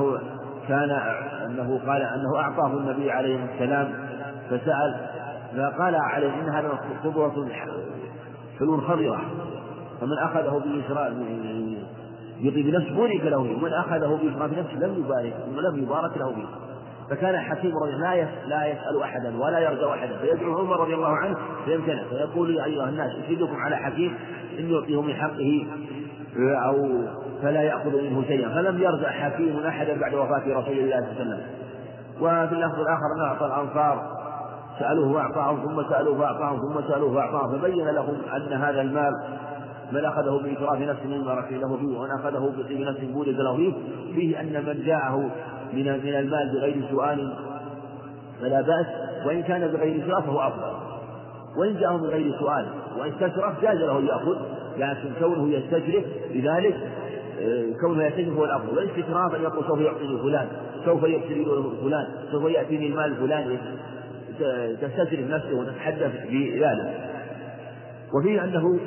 أنه قال أنه أعطاه النبي عليه السلام فسأل فقال عليه إن هذا خضرة حلول خضرة فمن أخذه بإسراء يطيب نفسه بورك له فيه، ومن أخذه بإسراء نفسه لم يبارك له فيه. فكان حكيم رضي الله لا يسأل أحدا ولا يرجو أحدا، فيدعو عمر رضي الله عنه فيمتنع فيقول يا أيها الناس أشهدكم على حكيم إن يعطيه من حقه أو فلا يأخذ منه شيئا. فلم يرجع حكيم أحدا بعد وفاة رسول الله صلى الله عليه وسلم. وفي اللفظ الآخر أن أعطى الأنصار سألوه فأعطاهم ثم سألوه فأعطاهم ثم سألوه فأعطاهم، فبين لهم أن هذا المال من أخذه بإشراف نفسه مما بارك له فيه ومن أخذه بطيب نفسه بورك له فيه أن من جاءه من المال بغير سؤال فلا بأس، وإن كان بغير سؤال فهو أفضل. وإن جاءه بغير سؤال وإن استشرف جاز له يأخذ، لكن كونه يستشرف لذلك كونه يستشرف هو الأفضل. والاستشراف أن يقول سوف يعطيني فلان، سوف يرسل فلان، سوف يأتيني المال فلان، تستشرف نفسه وتتحدث بذلك. وفيه أنه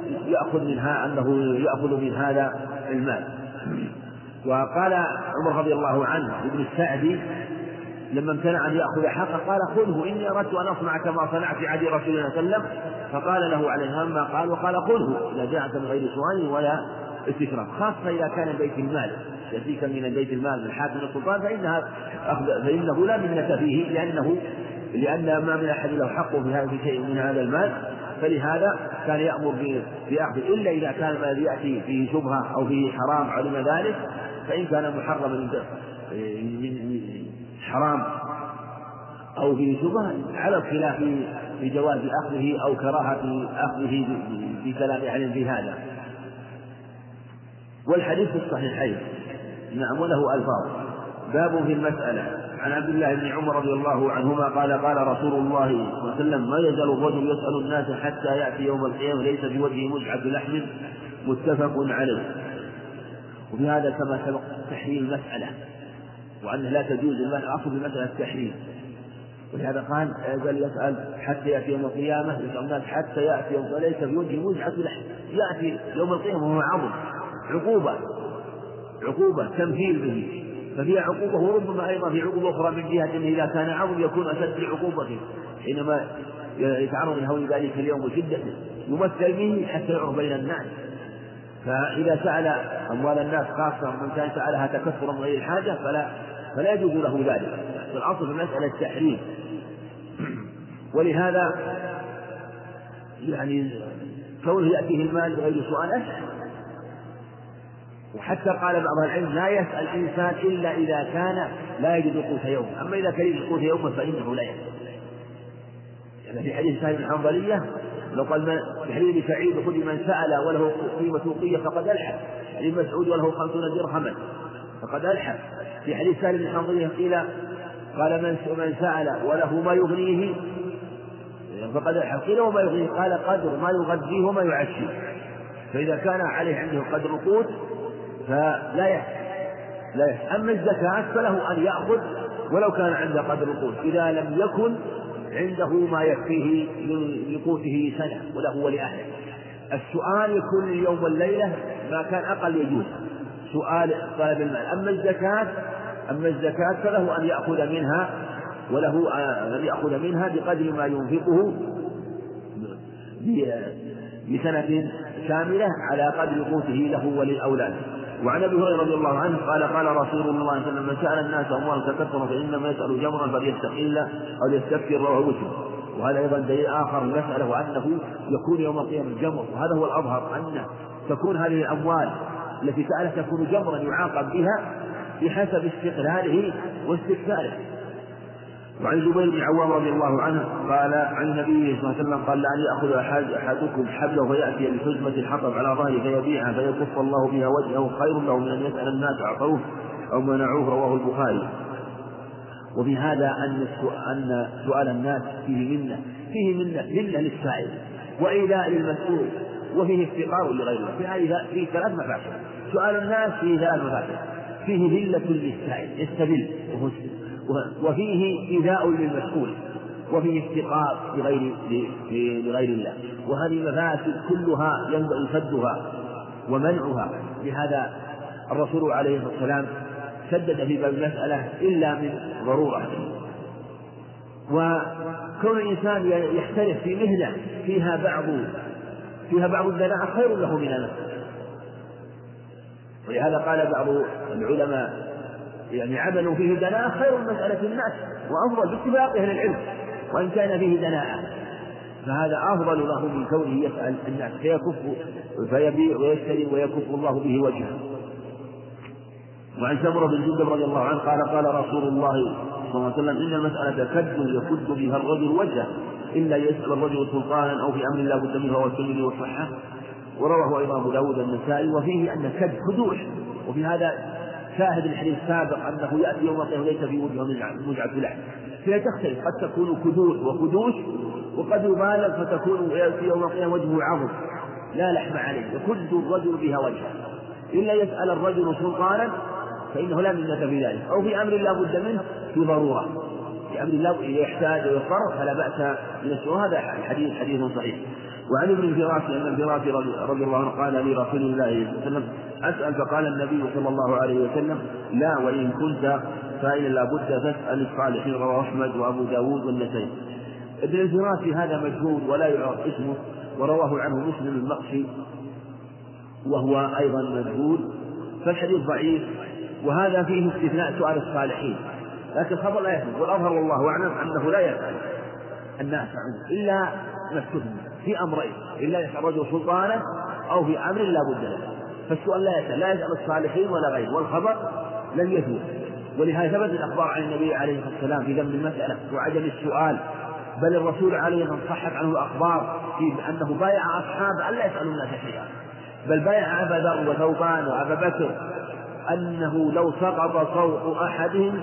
يأخذ من هذا المال. وقال عمر رضي الله عنه ابن السعدي لما امتنع أن يأخذ حقه قال خذه إني أردت أن أصنع كما صنعت في عهد رسول الله صلى الله عليه وسلم. فقال له عليه ما قال وقال خذه إذا جاءك من غير سؤال ولا استشراف، خاصة إذا كان بيت المال يأتيك من بيت المال من حاكم السلطان فإنه لا منة فيه لأن ما من أحد له حق في شيء من هذا المال، فلهذا كان يأمر بأخذه إلا إذا كان ما يأتي فيه شبهة أو فيه حرام علم ذلك. فإن كان محرما حرام أو في شبهة على الخلاف في جواز أخذه أو كراهة أخذه بكلام أهل في هذا. والحديث في الصحيحين نعم وله ألفاظ. باب في المسألة. عن عبد الله بن عمر رضي الله عنهما قال قال رسول الله صلى الله عليه وسلم: ما يزال الرجل يسأل الناس حتى يأتي يوم القيامة ليس في وجهه مزعة لحم. متفق عليه. وفي هذا كما سبق تحريم المسألة، وأنه لا تجوز الأصل بمسألة التحريم، ولهذا قال يزال يسأل حتى يأتي يوم القيامة يسأل الناس حتى يأتي يوم ليس في وجهه مزعة لحم. يأتي يوم القيامة وهو عظم، عقوبة تمثيل به، ففيها عقوبة، وربما أيضا في عقوبة أخرى من جهة أنه إذا كان عظم يكون أشد عقوبته حينما يتعرض لهول ذلك اليوم وشدته، يمثل به حتى يعرف بين الناس. فإذا سأل أموال الناس خاصة من كان سألها تكثرا من غير الحاجة فلا يجوز له ذلك. فالأصل في المسألة التحريم. ولهذا يعني كونه يأتيه المال بغير سؤال أسهل. وحتى قال بعض العلم: لا يسأل الإنسان إلا إذا كان لا يجد قوت يوم، أما إذا كان يجد قوت يوم فإنه لا يسأل. يعني في حديث سعيد بن حنظلية لو قال في حديث سعيد: خذ من سأل وله قيمة وقية فقد ألحق. حديث مسعود: وله 50 درهما فقد ألحق. في حديث سعيد بن حنظلية قال من سأل وله ما يغنيه فقد ألحق. قيل: وما يغنيه؟ قال: قدر ما يغذيه وما يعشيه. فإذا كان عليه عنده قدر قوت فلا يحسن. أما الزكاة فله أن يأخذ ولو كان عنده قدر قوت إذا لم يكن عنده ما يكفيه لقوته سنة وله ولأهله. السؤال يكون اليوم والليلة ما كان أقل يجوز سؤال طلب المال. أما الزكاة فله أن يأخذ منها وله أن يأخذ منها بقدر ما ينفقه بسنة كاملة على قدر قوته له وللأولاد. وعن ابي هريره رضي الله عنه قال قال رسول الله صلى الله عليه وسلم: من سأل الناس أموالا تكثرا فإنما يسأل جمرا فليستقل أو ليستكثر رواه مسلم. وهذا أيضا دليل آخر المسألة وأنه يكون يوم القيامة الجمر، وهذا هو الأظهر أن تكون هذه الأموال التي سألها تكون جمرا يعاقب بها بحسب استقلاله واستكثاره. وعن زبير بن عوام رضي الله عنه قال عن النبي صلى الله عليه وسلم قال: لأن يأخذ أحدكم حبله فيأتي بحزمة الحطب على ظهره فيبيعها فيكف الله بها وجهه خير له من أن يسأل الناس أعطوه أو منعوه. رواه البخاري. وفي هذا أن سؤال الناس فيه منة للسائل وإيذاء للمسؤول وفيه افتقار لغير الله. فيه 3 مفاسد. سؤال الناس فيه 3 مفاسد: فيه ذلة للسائل يستذل وفيه إيذاء للمسؤول وفيه افتقار لغير الله. وهذه المفاسد كلها ينبغي سدها ومنعها. لهذا الرسول عليه الصلاة والسلام سدد في باب المسألة إلا من ضرورة. وكون الإنسان يحترف في مهنة فيها بعض الدناءة خير له من المسألة. ولهذا قال بعض العلماء: يعني عمل فيه دناءة خير من مسألة الناس وأفضل باتفاق أهل العلم، وإن كان فيه دناءة فهذا أفضل له من كونه يسأل الناس فيبيع ويشتري ويكف الله به وجهه. وعن سمرة بن جندب رضي الله عنه قال قال رسول الله صلى الله عليه وسلم: إن المسألة كد يكد بها الرجل وجهه إلا يسأل الرجل سلطانا أو في أمر لا بد منه والسنة والصحة. ورواه أيضا أبو داود النسائي. وفيه أن كد خدوع. وفي هذا شاهد الحديث السابق أنه يأتي يوم القيامة ليس في وجهه مزعة لحم. فهي تختلف، قد تكون كدوش وخدوش، وقد يبالغ فتكون يأتي يوم القيامة وجهه عظم لا لحم عليه يكد الرجل بها وجهه إلا يسأل الرجل سلطانا فإنه لا منة في ذلك، أو في أمر لا بد منه في ضرورة، في أمر لا يحتاج ويضطر فلا بأس من السؤال. هذا الحديث حديث صحيح. وعن ابن الفراش أن الفراش رضي الله عنه قال لرسول الله صلى الله عليه وسلم: أسأل فقال النبي صلى الله عليه وسلم: لا، وإن كنت فإن لا بد فاسأل الصالحين. رواه أحمد وأبو داود والنسائي. ابن الفراش هذا مجهول ولا يعرف اسمه، ورواه عنه مسلم المقشي وهو أيضا مجهول، فالحديث ضعيف. وهذا فيه استثناء سؤال الصالحين، لكن الخبر لا يثبت. والأظهر والله أعلم أنه لا يسأل الناس إلا مكتوب في أمرين: إلا يسأل الرجل سلطانا أو في أمر لا بد له. فالسؤال لا يسأل الصالحين ولا غيره، والخبر لم يثبت. ولهذا ثبت الأخبار عن النبي عليه الصلاة والسلام في ذم المسألة وعدم السؤال، بل الرسول عليه الصلاة والسلام صحت عنه الأخبار في أنه بايع أصحابه ألا يسألوا الناس شيئا، بل بايع أبا ذر وثوبان وأبا بكر أنه لو سقط صوت أحدهم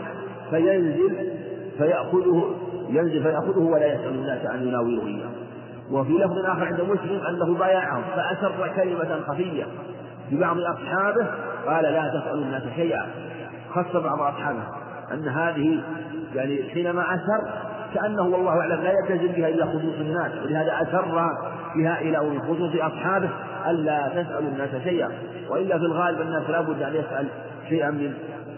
فيأخذه ولا يسأل الناس أن يناولوا إياه. وفي لفظ آخر عند مسلم أنه بايعهم فأسر كلمة خفية ببعض أصحابه قال لا تسألوا الناس شيئا، خص بعض أصحابه أن هذه يعني حينما أسر كأنه والله أعلم لا يلتزم بها إلا خصوص الناس، ولهذا أسر بها إلى خصوص أصحابه ألا تسألوا الناس شيئا. وإلا في الغالب الناس لا بد أن يسأل شيئا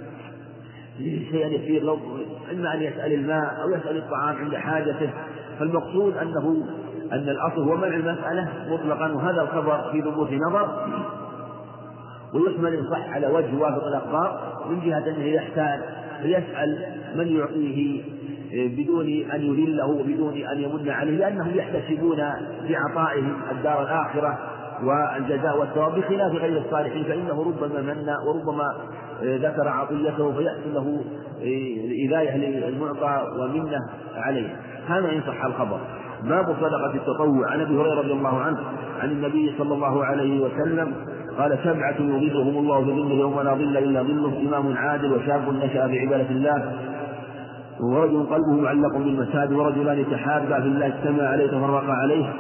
يسير، إما أن يسأل الماء أو يسأل الطعام عند حاجته. فالمقصود أن الأصل هو منع المسألة مطلقا، وهذا الخبر في ثبوت نظر، ويحمل إن صح على وجه وافق الأخبار من جهة أنه يحتاج فيسأل من يعطيه بدون أن يذله وبدون أن يمن عليه، لأنهم يحتسبون في عطائه الدار الآخرة والجزاء والثواب، بخلاف غير الصالحين فإنه ربما من وربما ذكر عطيته فيحصل له إذاية للمعطى ومنه عليه. هذا إن صح الخبر. باب صدقة التطوع. عن أبي هريرة رضي الله عنه عن النبي صلى الله عليه وسلم قال 7 يظلهم الله بظله يوم لا ظل إلا ظله: إمام عادل، وشاب نشأ بعبادة الله، ورجل قلبه معلق بالمساجد، ورجلان تحابا في الله اجتمع عليه تفرقا عليه،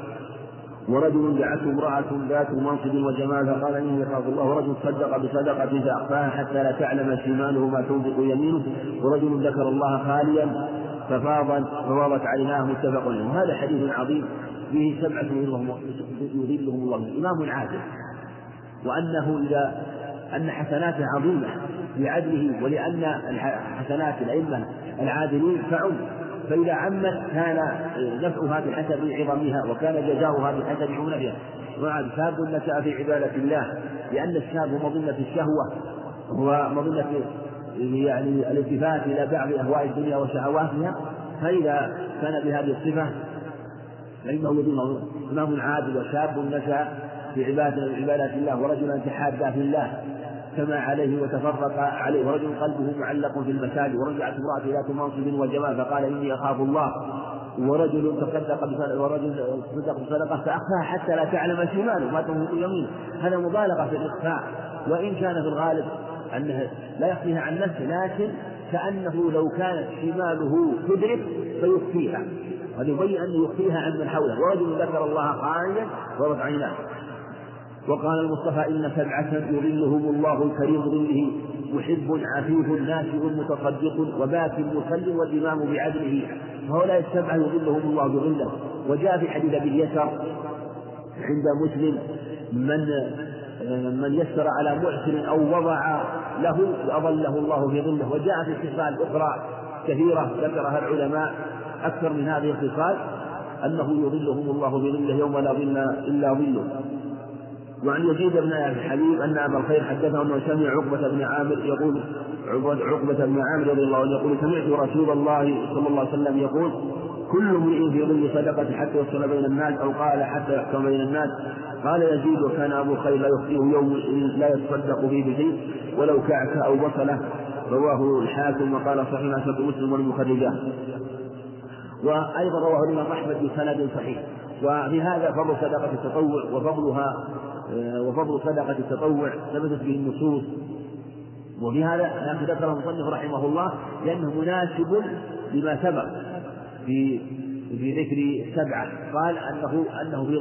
ورجل دعته امرأة ذات منصب وجمال فقال إني أخاف الله، ورجل صدق بصدقة فأخفاها حتى لا تعلم شماله ما تنفق يمينه، ورجل ذكر الله خاليا ففاضت عيناه. متفق عليه. وهذا حديث عظيم فيه 7 يظلهم الله: إمام عادل، وأنه أن حسناته عظيمة لعدله، ولأن حسنات الأئمة العادلين تعم، فإذا عمت كان نفعها بحسب عظمها، وكان جزاؤها بحسب عونها. وعد شاب نشأ في عبادة الله، لأن الشاب هو مظنة الشهوة ومظنة يعني الالتفات إلى بعض أهواء الدنيا وشهواتها، فإذا كان بهذه الصفة فإنه يظن إمام عادل، وشاب نشأ في عبادة الله، ورجل تحابا في الله اجتمع عليه وتفرق عليه، ورجل قلبه معلق في المساجد، ورجل امرأة ذات منصب وجمال فقال إني أخاف الله، ورجل تصدق بصدقة فأخفاها حتى لا تعلم شماله ما تنفق يمينه. هذا مبالغة في الإخفاء، وإن كان في الغالب أنه لا يخفيها عن نفسه، لكن كأنه لو كانت شماله تدرك فيخفيها، هذا يبين أنه يخفيها عن من حوله. ورجل ذكر الله خاليا ورفع عيناه. وقال المصطفى إن 7 يظلهم الله الكريم ظله: محب عفيف ناشئ متصدق وباك مصل والإمام بعدله. هؤلاء 7 يظلهم الله بظله. وجاء في حديث أبي اليسر عند مسلم: من يسر على معسر أو وضع له أظله الله في ظله. وجاء في خصال أخرى كثيرة ذكرها العلماء أكثر من هذه الخصال أنه يظلهم الله بظله يوم لا ظل إلا ظله. وعن يزيد بن أبي حبيب أن أبا الخير حدثه أنه سمع عقبة بن عامر يقول رضي الله عنه يقول: سمعت رسول الله صلى الله عليه وسلم يقول: كل امرئ في ظل صدقة حتى يفصل بين الناس، أو قال حتى يحكم بين الناس. قال يزيد: وكان أبو الخير لا يخفيه يوم لا يتصدق فيه بشيء ولو كعك أو بصلة. رواه الحاكم وقال صحيح أسد مسلم والمخرجات. وأيضا رواه الإمام أحمد بسند صحيح. وفي هذا فضل صدقة التطوع وفضل صدقة التطوع ثبتت به النصوص. وفي هذا ذكره المصنف رحمه الله لأنه مناسب لما سبق في ذكر 7. قال أنه في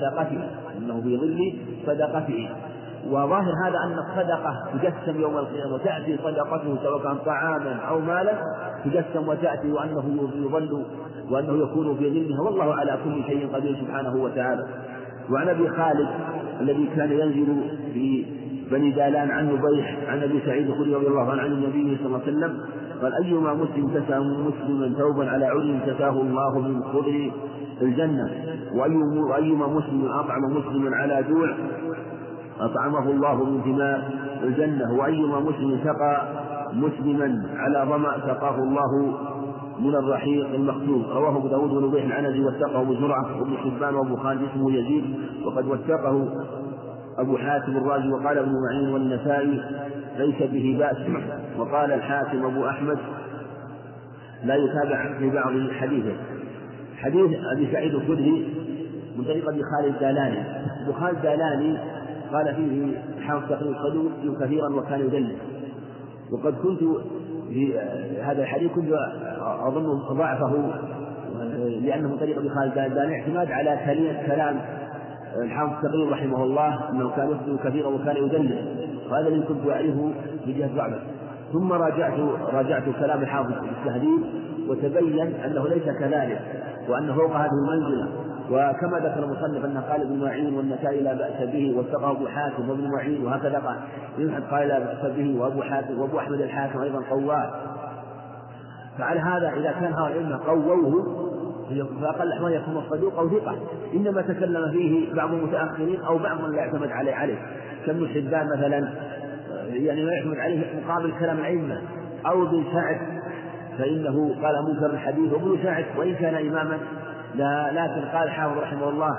ظل صدقته، وظاهر هذا أن الصدقة تجسم يوم القيامة، وتأتي صدقته سواء كان طعاما أو مالا تجسم وتأتي، وأنه يظل وأنه يكون في ظلها، والله على كل شيء قدير سبحانه وتعالى. وعن أبي خالد الذي كان ينزل في بني دالان عن نبيح عن أبي سعيد الخدري رضي الله عنه عن النبي صلى الله عليه وسلم قال: أيما مسلم كسى مسلما ثوبا على عري كساه الله من خضر الجنة، وأيما مسلم أطعم مسلما على جوع أطعمه الله من ثمار الجنة، وأيما مسلم سقى مسلما على ظمأ سقاه الله من الرحيق المختوم. رواه أبو داود بن نبيح العنزي وثقه بزرعة، وابن حبان وأبو خالد اسمه يزيد، وقد وثقه أبو حاتم الرازي، وقال ابن معين والنسائي ليس به بأس. وقال الحاكم أبو أحمد لا يتابع في بعض حديثه. حديث أبي سعيد الخدري من طريق أبي خالد الدالاني. أبو خالد الدالاني قال فيه حافظ تقريب صدوق كثيرا وكان يدلس، وقد كنت في هذا الحديث كنت أظن ضعفه لأنه من طريق أبي خالد الدالاني اعتماد على كلام الحافظ تقريب رحمه الله أنه كان يخطئ كثيرا وكان يدلس، وهذا الذي كنت أعرفه بجهة ضعفه. ثم راجعت كلام الحافظ في التهذيب وتبين أنه ليس كذلك، وأنه فوق هذه المنزلة. وكما ذكر المصنف أنه قال ابن معين والنسائي لا بأس به، واتقى أبو حاتم وابن معين، وهكذا قال لا بأس به، وأبو حاتم وأبو أحمد الحاكم أيضا قواه. فعلى هذا إذا كان هؤلاء الأئمة قووه فأقل الأحوال يكون الصدوق أو ثقة، إنما تكلم فيه بعض المتأخرين أو بعض من لا يعتمد عليه كابن حبان مثلا، يعني لا يعتمد عليه مقابل كلام الأئمة، أو ابن سعد فإنه قال منكر الحديث. وابن سعد وإن كان إماما لكن قال حافظ رحمه الله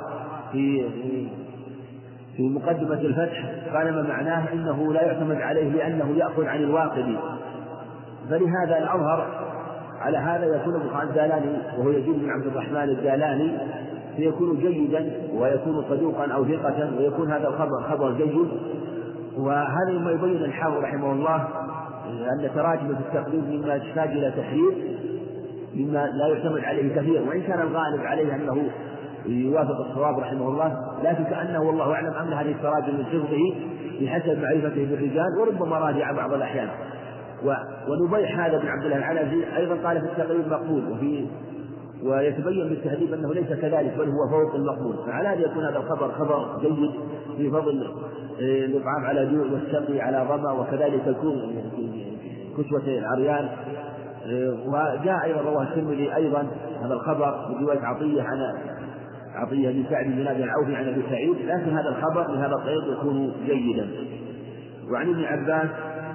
في مقدمة الفتح قال ما معناه إنه لا يعتمد عليه لأنه يأخذ عن الواقدي. فلهذا الأظهر على هذا يكون أبو خالد الدالاني وهو يزيد بن عبد الرحمن الدالاني فيكون جيدا ويكون صدوقا أو ثقة ويكون هذا الخبر جيد. وهذا ما يبين الحافظ رحمه الله أن تراجم في التقريب مما يحتاج إلى تحرير، مما لا يعتمد عليه كثير، وإن كان الغالب عليه أنه يوافق الصواب رحمه الله، لكن كأنه والله أعلم أمن هذه التراجم من حفظه بحسب معرفته بالرجال، وربما راجع بعض الأحيان. ونبيح هذا بن عبد الله العنزي أيضا قال في التقريب مقبول، ويتبين بالتهذيب أنه ليس كذلك بل هو فوق المقبول. فعلى هذا يكون هذا الخبر خبر جيد في فضل الإطعام على جوع والسقي على ظمأ، وكذلك يكون كسوة العريان. وجاء أيضا رواه الترمذي أيضا هذا الخبر برواية عطية بن سعد بن أبي العوفي عن أبي سعيد، لكن هذا الخبر بهذا الطريق يكون جيدا. وعن ابن عباس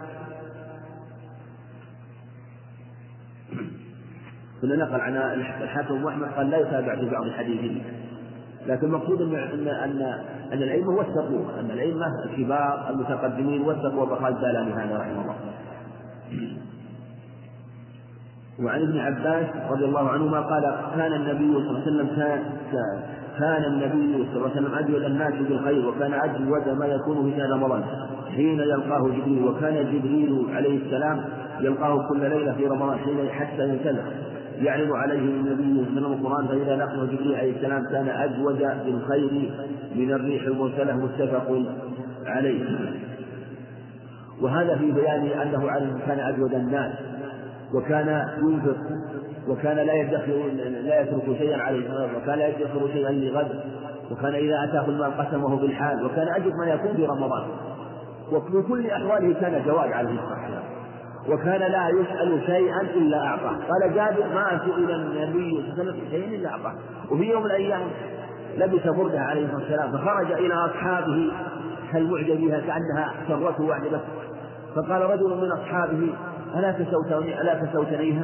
كنا نقل عن الحاكم أحمد قال لا يتابع في بعض الحديث، لكن المقصود أن الأئمة وثقوا، أن الأئمة الكبار المتقدمين وثقوا أبا خالد الدالاني هذا رحمه الله. وعن ابن عباس رضي الله عنهما قال كان النبي صلى الله عليه وسلم أجود الناس بالخير، وكان أجود ما يكون في رمضان حين يلقاه جبريل، وكان جبريل عليه السلام يلقاه كل ليلة في رمضان حتى ينسلخ يعرض عليه النبي صلى الله عليه وسلم القرآن، فإذا لقيه جبريل عليه السلام كان أجود بالخير من الريح المرسلة، متفق عليه. وهذا في بيان أنه كان أجود الناس، وكان ينفق، وكان لا يترك شيئا عليه، وكان لا يدخر شيئا لغد، وكان إذا أتاه المال قسمه بالحال، وكان أجود ما يكون في رمضان، وفي كل أحواله كان جواد عليه الصلاة، وكان لا يسأل شيئا إلا أعطاه. قال جابر ما سئل النبي صلى الله عليه وسلم شيئا إلا أعطاه. وفي يوم من الأيام لبس بردة عليه الصلاة والسلام، فخرج إلى أصحابه كالمعجب بها كأنها سرته واحدة، فقال رجل من أصحابه ألا كسوتنيها؟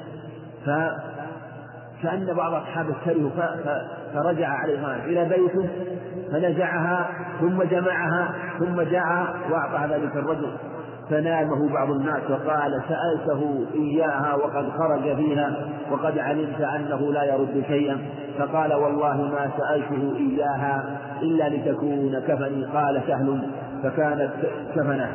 فكأن بعض أصحابه كرهوا فرجع عليها إلى بيته فنزعها ثم جمعها ثم جاء وأعطى ذلك الرجل، فنامه بعض الناس وقال سألته إياها وقد خرج فيها وقد علمت أنه لا يرد شيئا، فقال والله ما سألته إياها إلا لتكون كفني. قال سهل فكانت كفنه.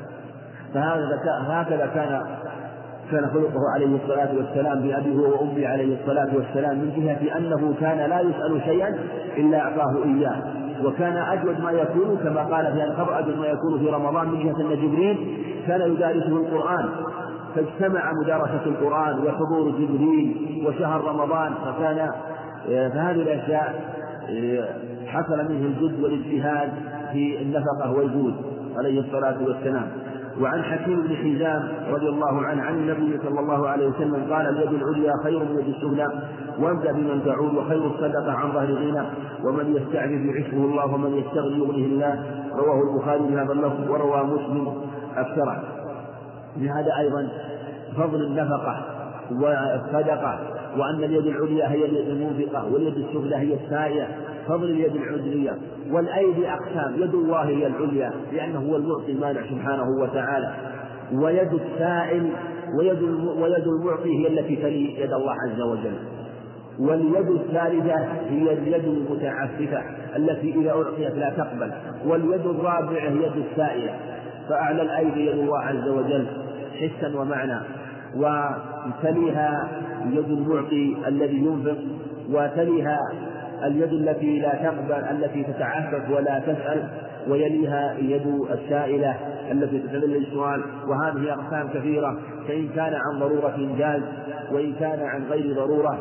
فهكذا كان خلقه عليه الصلاة والسلام بأبيه وأمه عليه الصلاة والسلام، من جهة أنه كان لا يسأل شيئا إلا أعطاه إياه، وكان أجود ما يكون كما قال في الخبر أجود ما يكون في رمضان، من جهة أن جبريل كان يدارسه القرآن، فاجتمع مدارسة القرآن وحضور جبريل وشهر رمضان، فهذه الأشياء حصل منه الجد والاجتهاد في النفقة والجود عليه الصلاة والسلام. وعن حكيم بن حزام رضي الله عنه عن النبي صلى الله عليه وسلم قال اليد العليا خير من اليد السفلى، وابدأ بمن تعود، وخير الصدقة عن ظهر غنى، ومن يستعفف يعفه الله، ومن يستغني يغنيه الله. رواه البخاري بهذا اللفظ، وروى مسلم أكثره. لهذا أيضا فضل النفقة والصدقة، وأن اليد العليا هي اليد المنفقة واليد السفلى هي السائلة، فضل اليد العليا. والأيدي أقسام، يد الله هي العليا لأنه هو المعطي المانع سبحانه وتعالى، ويد السائل ويد المعطي هي التي تلي يد الله عز وجل. واليد الثالثة هي اليد المتعففة التي إذا أعطيت لا تقبل. واليد الرابعة هي يد السائلة. فأعلى الأيدي يد الله عز وجل حسا ومعنى، وتليها يد المعطي الذي ينفق، وتليها اليد التي لا تقبل التي تتعفف ولا تسأل، ويليها يد السائلة التي تتذلل السؤال. وهذه أقسام كثيرة، فإن كان عن ضرورة جاز، وإن كان عن غير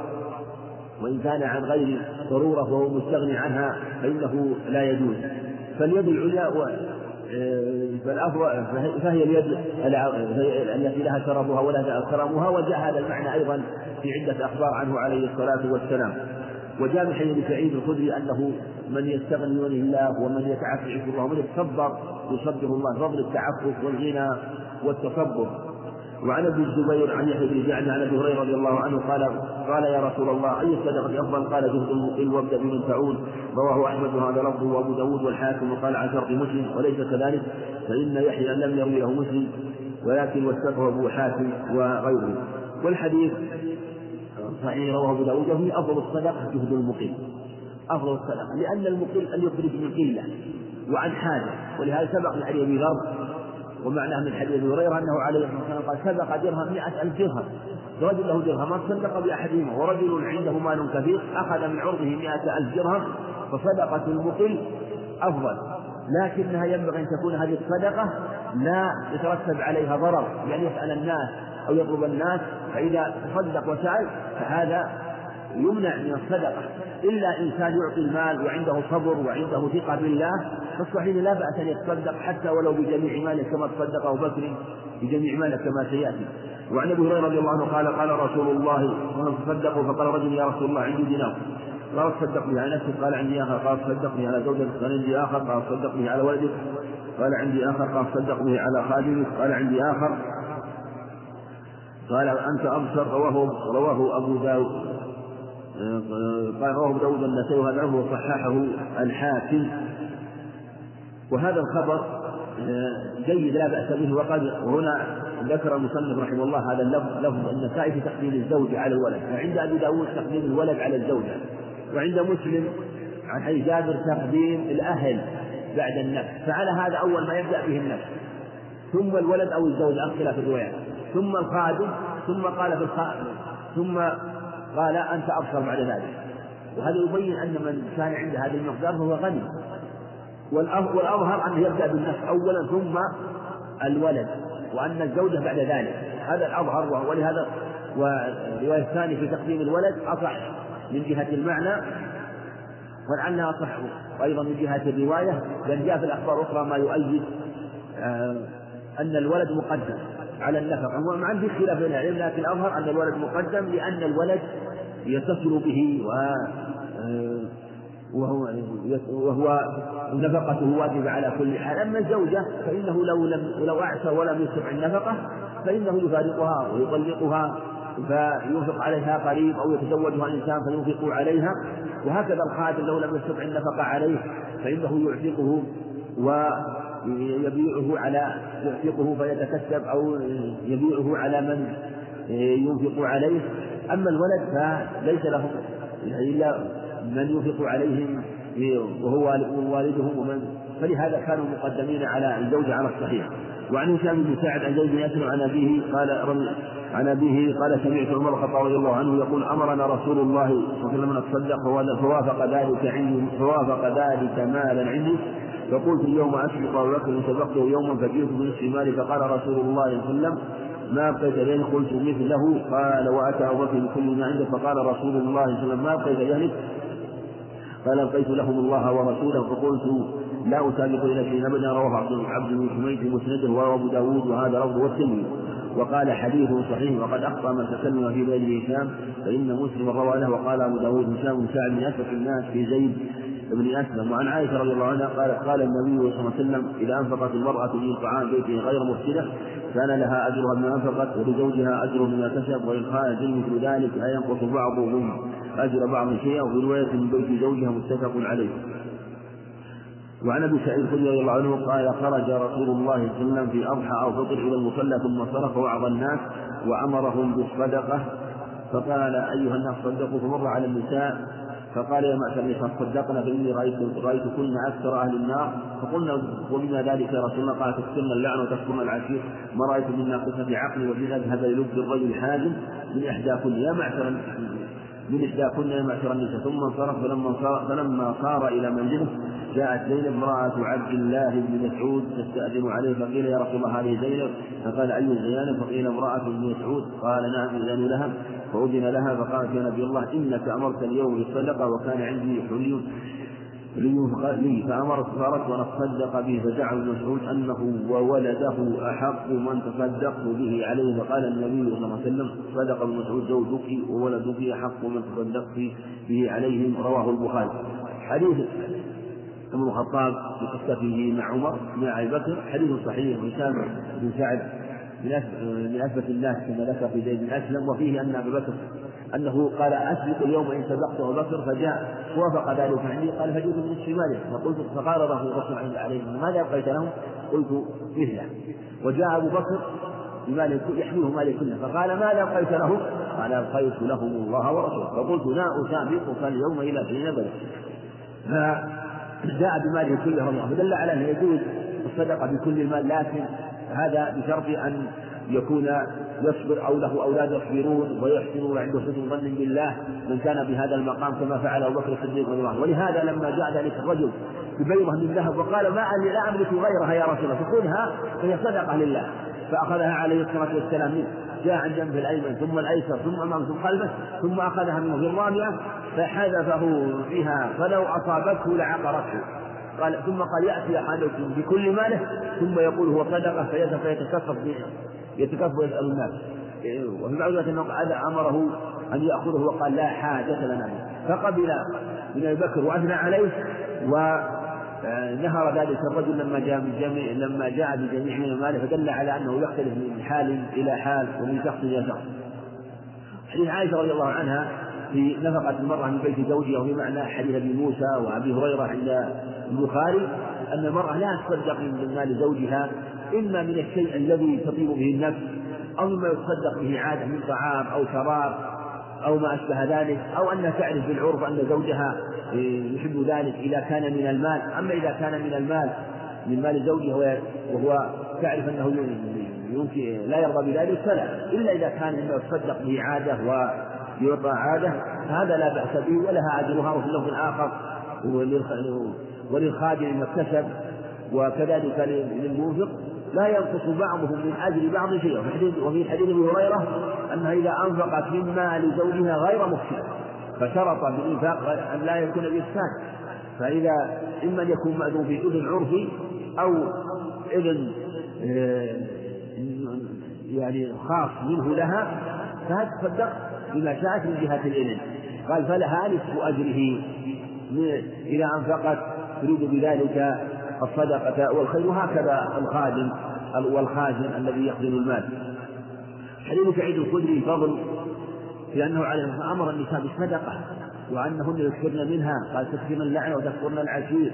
ضرورة وهو مستغني عنها فإنه لا يجوز. فاليد العليا فهي اليد التي لها شرفها ولها كرامها. وجاء هذا المعنى أيضا في عدة أخبار عنه عليه الصلاة والسلام. وجاء من حديث سعيد الخدري أنه من يستغني من الله ومن يتعفف الله ومن يتصبر يصبر الله، فضل التعفف والغنى والتصبر. وعن ابن الزبير عن يحيى بن جعد عن ابي هريره رضي الله عنه قال يا رسول الله اي الصدقه افضل؟ قال جهد المقل وابدا بمن تعود. رواه احمد وهذا لفظه وابو داود والحاكم، وقال عن شرط مسلم وليس كذلك فان يحيى لم يروي له مسلم ولكن وثقه ابو حاتم وغيره. والحديث صحيح رواه ابو داود. وفيه افضل الصدقه جهد المقل، افضل الصدقه لان المقل ان يخرج من قله وعن حاجه. ولهذا سبق من حديث ابي ذر ومعناه من حديث ابي هريره انه عليه الصلاه والسلام قال سبق درهم 100,000 درهم، رجل له درهم صدق باحدهما، ورجل عنده مال كثير اخذ من عرضه 100,000 درهم. فصدقه المقل افضل، لكنها ينبغي ان تكون هذه الصدقه لا يترتب عليها ضرر، يعني يسال الناس او يطلب الناس، فاذا تصدق وسال فهذا يمنع من الصدقه. الا انسان يعطي المال وعنده صبر وعنده ثقه بالله فالصحيح لا باس ان يتصدق حتى ولو بجميع ماله كما تصدق ابو بكر بجميع ماله كما سياتي. وعن ابي هريره رضي الله عنه قال رسول الله تصدقوا، فقال رجل يا رسول الله عندي دينار، قال تصدقني على نفسك، قال عندي اخر، قال تصدقني على زوجتك، قال عندي اخر، قال تصدقني على ولدك، قال عندي اخر، قال تصدقني على خادمك، قال عندي اخر، قال انت ابصر. رواه ابو داود، قال رواه ابو داود النسائي وهذا وصححه الحاكم. وهذا الخبر جيد لا بأس به. وهنا ذكر المصنف رحمه الله هذا اللفظ النسائي في تقديم الزوج على الولد، وعند أبي داود تقديم الولد على الزوجة، وعند مسلم عن حديث جابر تقديم الأهل بعد النفس. فعلى هذا أول ما يبدأ به النفس ثم الولد أو الزوجة اختلاف الروايات ثم الخادم ثم قال أنت أبصر بعد ذلك. وهذا يبين أن من كان عنده هذه المقدار فهو غني. والأظهر أنه يبدأ بالنفس أولا ثم الولد، وأن الزوجة بعد ذلك، هذا الأظهر. ولهذا والرواية الثانية في تقديم الولد أصح من جهة المعنى، ولعلها أصح أيضا من جهة الرواية، لأن جاء في الأخبار الأخرى ما يؤيد أن الولد مقدم على النفقة. ومع ذلك خلاف بين العلم، لكن الأظهر أن الولد مقدم لأن الولد يتصل به وهو نفقته واجبة على كل حال. أما الزوجة فإنه لو أعسى ولم يستطع النفقة فإنه يفارقها ويطلقها فينفق عليها قريب، أو يتزوجها الإنسان فينفق عليها. وهكذا الخادم لو لم يستطع النفقة عليه فإنه يعتقه يعتقه فيتكسب أو يبيعه على من ينفق عليه. أما الولد فليس له إلا من ينفق عليهم وهو والدهم فلهذا كانوا مقدمين على الزوجة على الصحيح. وعن هشام بن سعد عن زيد بن أسلم عن أبيه قال سمعت عمر الخطاب رضي الله عنه يقول أمرنا رسول الله صلى الله عليه وسلم أن نتصدق فوافق ذلك مالا عندي، فقلت اليوم أسبق أبو بكر سبقته يوما فجئت بنصف مالي، فقال رسول الله صلى الله عليه وسلم ما أبقيت لين؟ قلت مثله. قال وأتى أبو بكر بكل ما عنده، فقال رسول الله صلى الله عليه وسلم ما أبقيت لأهلك؟ قال أبقيت لهم الله ورسوله. فقلت لا أسابق إلى شيء أبدا. رواه عبد بن حميد في مسنده وأبو داود وهذا لفظ والترمذي. وقال حديث صحيح وقد أخطأ من تكلم في ذلك هشام، فإن مسلم روى له. وقال أبو داود هشام بن سعد من أسبق الناس في زيد بن أسلم. وعن عائشة رضي الله عنها قالت قال النبي صلى الله عليه وسلم إذا أنفقت المرأة من طعام بيته غير مفسدة كان لها أجرها بما أنفقت ولزوجها أجر بما كسب، وإن خرج مثل ذلك لا ينقص بعضهم أجر بعض شيئا. وفي رواية من بيت زوجها متفق عليه. وعن ابي سعيد الخدري رضي الله عنه قال خرج رسول الله صلى الله عليه وسلم في اضحى او فطر الى المصلى ثم صرف وعظ الناس وامرهم بالصدقه فقال ايها الناس صدقوا، فمر على النساء فقال يا معشر النساء صدقنا فاني رايتكن اكثر اهل النار. فقلنا ومما ذلك يا رسول الله؟ قال تكثرن اللعن وتكفرن العشير، ما رايت من ناقصه عقل وفي اذهب للب الرجل الحازم من احداكن يا معشر النساء. ثم انصرف فلما صار الى منزله جاءت زينب امرأة عبد الله بن مسعود تستأذن عليه فقيل يا رسول الله هذه زينب؟ فقال أي زينب؟ فقيل امرأة بن مسعود. قال نعم إذن لها. فأذن لها فقالت يا نبي الله إنك أمرت اليوم بالصدقة وكان عندي حلي لي فأمرت ونتصدق به. فزعم ابن مسعود أنه وولده أحق من تصدقت به عليه. فقال النبي صلى الله عليه وسلم صدق ابن مسعود زوجك وولدك أحق من تصدقت به عليهم. رواه البخاري. حديث ابن الخطاب في قصته مع عمر مع أبي بكر حديث صحيح. هشام بن سعد من أثبت الناس كما ذكر في زيد بن أسلم. وفيه أن أبي بكر أنه قال أسبق اليوم إن سبقت أبو بكر فجاء وافق ذلك عندي قال فجئت بنصف ماله فقلت فقال له الرسول عند عليه ماذا أبقيت له؟ قلت مثله. وجاء أبو بكر بماله يحمله ماله كله فقال ماذا أبقيت له؟ قال أبقيت لهم الله ورسوله. فقلت لا أسابقك اليوم إلى حين بدر. جاء بماله كله رضي الله عنه فدل على أنه يجوز الصدقة بكل المال، لكن هذا بشرط أن يكون يصبر أو له أولاد يصبرون ويحسنون وعنده حسن ظن بالله من كان بهذا المقام كما فعل أبو بكر الصديق رضي الله عنه. ولهذا لما جاء ذلك الرجل ببيضة من ذهب وقال ما لا أملك غيرها يا رسول الله فخذها فهي صدقة لله، فأخذها عليه الصلاة والسلام منه، جاء عن جنبه الأيمن ثم الأيسر ثم أمامه ثم خلفه ثم أخذها منه في الرابعة فحذفه بها فلو أصابته لعقرته. ثم قال يأتي أحدكم بكل ماله ثم يقول هو صدقة فيتكفف ويسأل الناس. وفي بعض أنه أمره أن يأخذه وقال لا حاجة لنا به، فقبل من أبي بكر وأثنى عليه ونهر ذلك الرجل لما جاء بجميع من ماله، فدل على أنه يختلف من حال إلى حال ومن شخص إلى شخص. حديث عائشة رضي الله عنها في نفقة المرأة من بيت زوجها وفي معنى حديث ابي موسى وابي هريرة عند البخاري أن المرأة لا تصدق من مال زوجها إما من الشيء الذي تطيب به النفس أو مما يتصدق به عادة من طعام أو شراب أو ما أشبه ذلك، أو أنها تعرف بالعرف أن زوجها يحب ذلك إذا كان من المال. أما إذا كان من المال من مال زوجها وهو تعرف أنه يمكن لا يرضى بذلك فلا، إلا إذا كان مما يتصدق به عادة ويعطى عادة هذا لا بأس به ولها أجرها. وفي اللفظ الآخر وللخادم ما اكتسب وكذلك للمنفق لا ينقص بعضهم من أجر بعض شيئا. وفي حديث ابي هريرة أنها إذا أنفقت من مال زوجها غير مفسد فشرط بالإنفاق أن لا يكون بإفساد، فإذا إما أن يكون مأذون في إذن عرفي أو إذن يعني خاص منه لها فهذا تصدق بما شاءت من جهة الإذن. قال فلها نصف أجره إذا أنفقت تريد بذلك الصدقة والخير. وهكذا الخادم والخازن الذي يخزن المال. حديث سعيد الخدري فضل في أنه عليه أمر النساء بالصدقة وأنهن يكثرن منها، قال تكثرن اللعن وتكفرن العشير.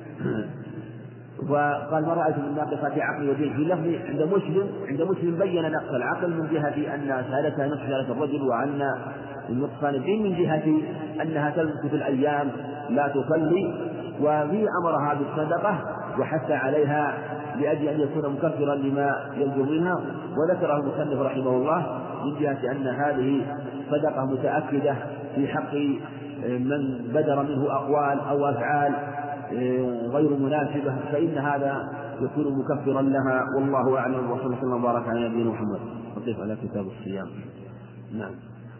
وقال ما رأيت من ناقصة عقل ودين. في لفظ عند مسلم بين نقص العقل من جهة أن سالتها نصف سالة الرجل وأن النقصان الدين من جهة أنها تلبس في الأيام لا تصلي، وفي أمرها بالصدقة وحث عليها لأجل أن يكون مكفرا لما يلزم منها. وذكره المصنف رحمه الله من جهة أن هذه صدقة متأكدة في حق من بدر منه أقوال أو أفعال غير مناسبة فإن هذا يكون مكفرا لها. والله أعلم. وصلى الله وبارك على نبينا محمد. نقف على كتاب الصيام. نعم.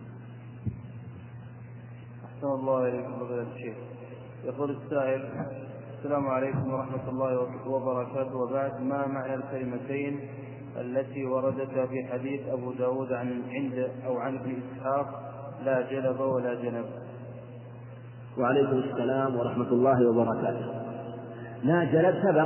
أحسن الله إليكم فضيلة الشيخ. يقول السائل السلام عليكم ورحمة الله وبركاته، وبعد ما معنى الكلمتين التي وردتا في حديث أبو داود عن ابن إسحاق لا جلب ولا جنب؟ وعليكم السلام ورحمة الله وبركاته. لا جلب سبق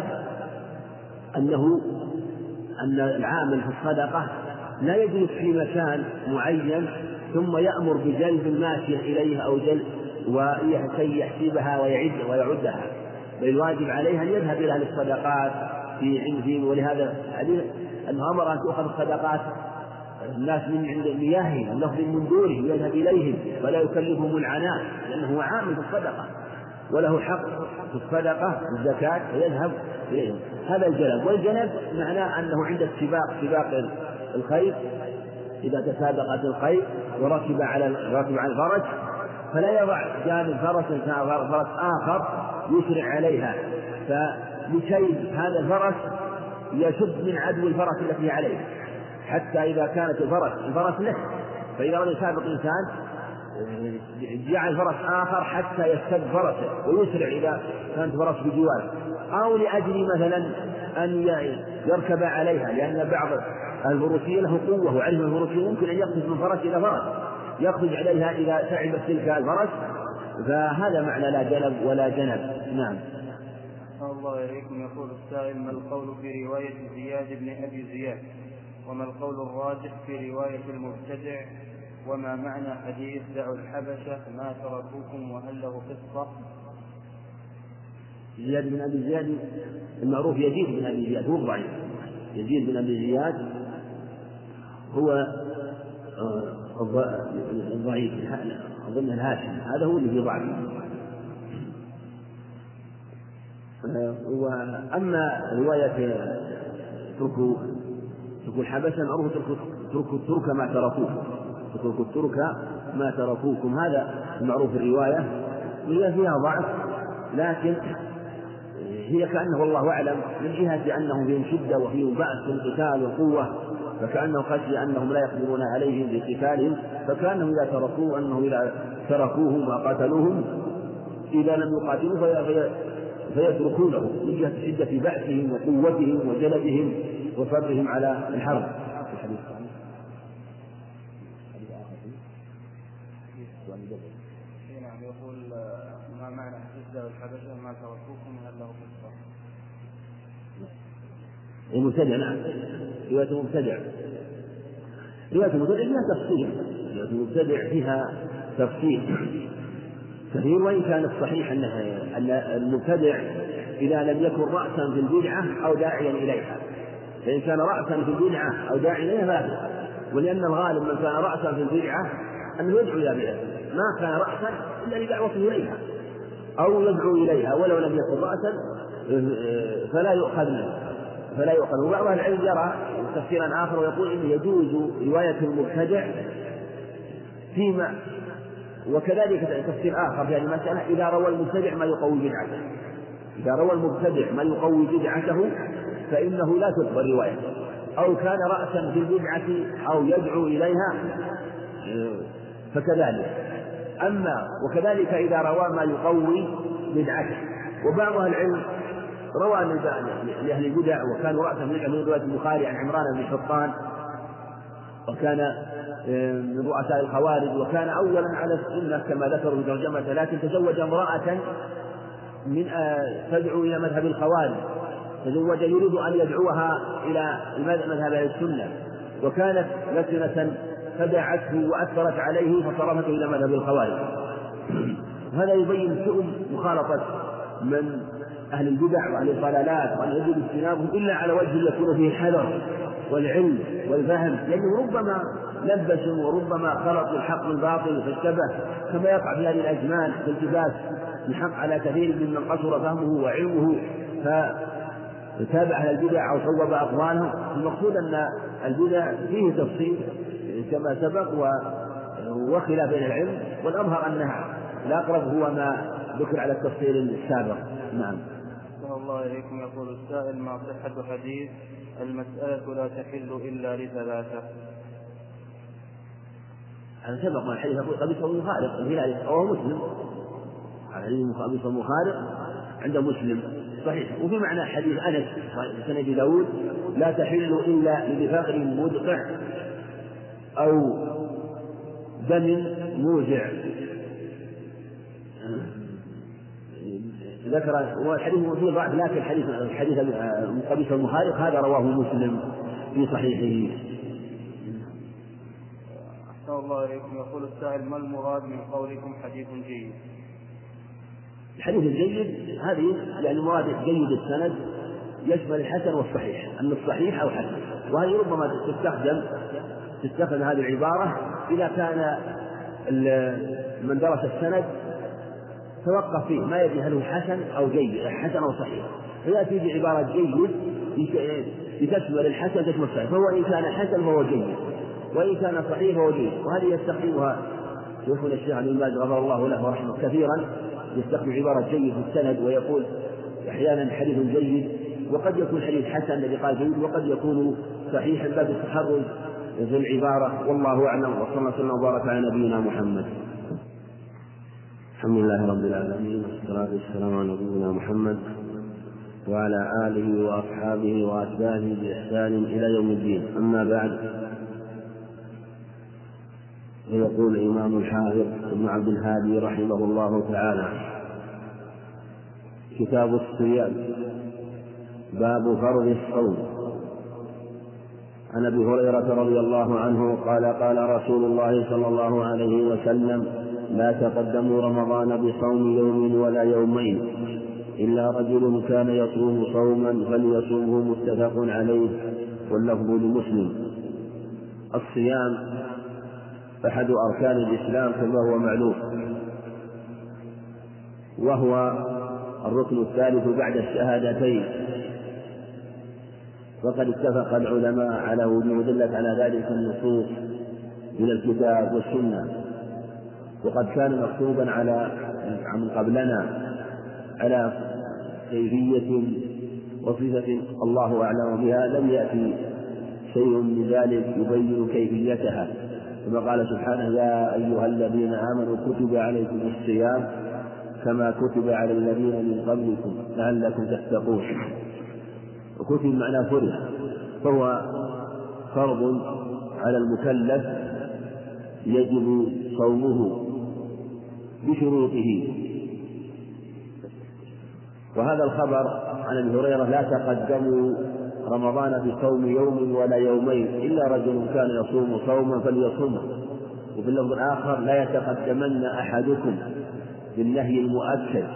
أن العامل في الصدقة لا يجلس في مكان معين ثم يأمر بجلب الماشية إليه أو جلب وكي يحسبها ويعدها، بل الواجب عليه أن يذهب إلى الصدقات ولهذا الحديث أنه أمر أن تؤخذ الصدقات الناس من عند مياههم النفذ من دورهم يذهب إليهم ولا يكلفهم العناء، لأنه هو عامل في الصدقة وله حق في الصدقة الزكاة فيذهب إليهم. هذا الجلب. والجلب معناه أنه عند سباق الخيل إذا تسابقت الخيل وركب على الفرس فلا يضع جانب فرس آخر يسرع عليها، فلكي هذا الفرس يشد من عدو الفرس التي عليه، حتى إذا كانت الفرس له، فإذا لم يسابق إنسان جعل فرس آخر حتى يستد فرسه ويسرع إذا كانت فرس بجواره، أو لأجل مثلا أن يركب عليها، لأن بعض الفروسية له قوة، وعلم الفروسية يمكن أن يقفز من فرس إلى فرس يخرج عليها إذا تعبت تلك الفرس، فهذا معنى لا جلب ولا جنب. نعم. الله إليكم. يقول السائل: ما القول في رواية زياد بن أبي زياد؟ وما القول الراجح في رواية المبتدع؟ وما معنى حديث دعوا الحبشة ما تركوكم وهل له قصة؟ زياد بن أبي زياد المعروف يزيد بن أبي زياد هو ضعيف. يزيد بن أبي زياد هو الضعيف ضمن الهاشم، هذا هو اللي فيه ضعف. وأما رواية تركوا الحبشة معروف تركوا الترك ما تركوه، تركوا الترك ما تركوكم، هذا المعروف الرواية. هي فيها ضعف لكن هي كأنه والله أعلم من جهة أنهم فيهم شدة وفيهم بأس في القتال والقوة، فكأنه خشي أنهم لا يقدرون عليهم بقتالهم، فكأنهم إذا تركوهم وقاتلوهم إذا لم يقاتلوا فيتركونه من جهة شدة بأسهم وقوتهم وجلدهم وصبرهم على الحرب. نعم. يقول: ما معنى حديث دعوا الحبشة ما تركوكم هل له قصة؟ المبتدع. نعم. رواية المبتدع فيها تفصيل كثير، وإن كان الصحيح أن المبتدع إذا لم يكن رأسا في البدعة أو داعيا إليها، فإن كان رأسا في البدعة أو داعيا إليها فلا، ولأن الغالب من كان رأسا في البدعة أنه يدعو إلى بدعة، ما كان رأسا إلا لدعوته إليها أو يدعو إليها، ولو لم يكن رأسا فلا يؤخذ منه. وبعض العلم يرى تفسيرا آخر ويقول إنه يجوز رواية المبتدع فيما، وكذلك تفسير آخر في هذه المسألة إذا روى المبتدع ما يقوي بدعته فإنه لا تقبل روايته، أو كان رأسا في البدعة أو يدعو إليها فكذلك. وكذلك إذا روى ما يقوي بدعته. وبعض العلم روى لأهل البدع وكانوا رأسا في البدعة من رواية البخاري عن عمران بن حطان، وكان من رؤساء الخوارج، وكان أولا على السنة كما ذكروا في ترجمته، لكن تزوج امرأة من تدعو إلى مذهب الخوارج، يريد أن يدعوها إلى مذهب السنة، وكانت لسنة فدعته وأثرت عليه فصرفته إلى مذهب الخوارج. هذا يبين سوء مخالطة من أهل البدع وأهل الضلالات، وأن يجب اجتنابهم إلا على وجه يكون فيه الحذر والعلم والفهم، لأنه ربما لبسوا وربما خلطوا الحق بالباطل فاشتبه، كما يقع في هذه الأزمان في التباس الحق على كثير ممن قصر فهمه وعلمه فتابع أهل البدع أو صوب أقوالهم. المقصود أن البدع فيه تفصيل كما سبق وخلاف بين العلم، والأظهر أنها الأقرب هو ما ذكر على التفصيل السابق. نعم. الله إليكم. يقول السائل: ما صحة حديث المسألة لا تحل إلا لثلاثة؟ هذا سبق من حديث قبيصة المخارق الهلالي أو مسلم، حديث قبيصة المخارق عند مسلم صحيح. وفي معنى حديث أنس سنة داود: لا تحل إلا لفقر مدقع أو دم موجع. ذكر والحديث فيه ضعف، لكن حديث قبيصة المخالق هذا رواه مسلم في صحيحه. أحسن الله إليكم. يقول السائل: ما المراد من قولكم حديث جيد؟ الحديث الجيد هذه يعني مراد جيد السند يشمل الحسن والصحيح، أن الصحيح أو حسن، وهذه ربما تستخدم هذه العبارة إذا كان من درس السند توقف فيه ما يدري هل هو حسن أو جيد، حسن أو صحيح، فيأتي بعبارة جيد لتشمل الحسن تشمل الصحيح، فهو إن كان حسن فهو جيد، وإن كان صحيح فهو جيد. وهذه يستخدمها شيخنا الشيخ ابن باز غفر الله له ورحمه كثيرا، يستخدم عبارة جيد في السند ويقول أحيانا حديث جيد، وقد يكون حديث حسن الذي قال جيد، وقد يكون صحيحا باب التحرز في العبارة، والله أعلم. وصلى الله وسلم وبارك على نبينا محمد. الحمد لله رب العالمين، والصلاة والسلام على نبينا محمد وعلى آله وأصحابه وأتباعه بإحسان إلى يوم الدين. أما بعد، فيقول الإمام الحافظ ابن عبد الهادي رحمه الله تعالى: كتاب الصيام، باب فرض الصوم. عن أبي هريرة رضي الله عنه قال: قال رسول الله صلى الله عليه وسلم: لا تقدموا رمضان بصوم يوم ولا يومين، إلا رجل كان يصوم صوما فليصومه، متفق عليه، واللفظ لمسلم. الصيام أحد أركان الإسلام كما هو معلوم، وهو الركن الثالث بعد الشهادتين، وقد اتفق العلماء على وجود دلت على ذلك النصوص من الكتاب والسنة، وقد كان مكتوبا على من قبلنا على كيفية وصفة الله أعلم بها، لم يأتي شيء من ذلك يبين كيفيتها، كما قال سبحانه: يا أيها الذين آمنوا كتب عليكم الصيام كما كتب على الذين من قبلكم لعلكم تتقون. وكتب معناه فرض، فهو فرض على المكلف يجب صومه بشروطه. وهذا الخبر عن ابي هريره: لا تقدموا رمضان بصوم يوم ولا يومين، إلا رجل كان يصوم صوما فليصومه. وفي اللفظ الآخر: لا يتقدمن أحدكم، بالنهي المؤكد.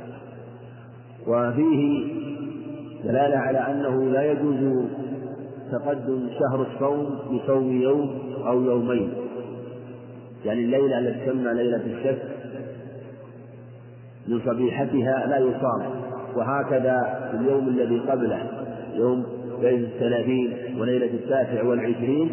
وفيه دلالة على أنه لا يجوز تقدم شهر الصوم بصوم يوم أو يومين، يعني الليلة التي تسمى ليلة الشك من صبيحتها لا يصام، وهكذا اليوم الذي قبله، يوم ليلة 30 وليلة 29،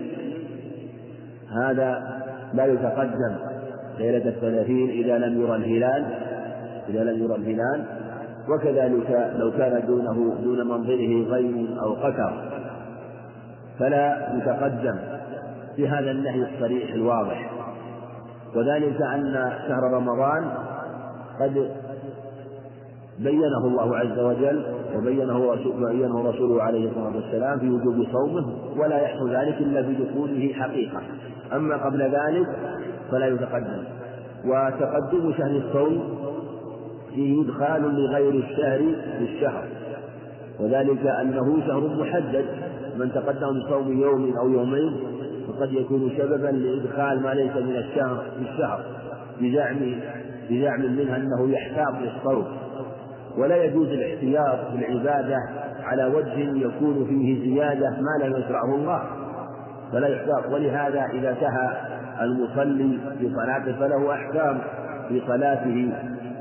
هذا لا يتقدم ليلة 30 إذا لم يرى الهلال، وكذلك لو كان دون منظره غيم أو قتر فلا يتقدم في هذا النهي الصريح الواضح. وذلك أن شهر رمضان قد بينه الله عز وجل وبينه رسوله عليه الصلاة والسلام في وجوب صومه، ولا يحصل ذلك إلا بدخوله حقيقة، أما قبل ذلك فلا يتقدم. وتقدم شهر الصوم فيه إدخال لغير الشهر بالشهر، وذلك أنه شهر محدد، من تقدم بصوم يوم أو يومين فقد يكون سببا لإدخال ما ليس من الشهر في الشهر بزعم منها أنه يحتاط للصوم. ولا يجوز الاحتياط بالعبادة على وجه يكون فيه زيادة ما لا يشرعه الله، فلا يحتاط. ولهذا إذا سهى المصلي في صلاته فله أحكام في صلاته،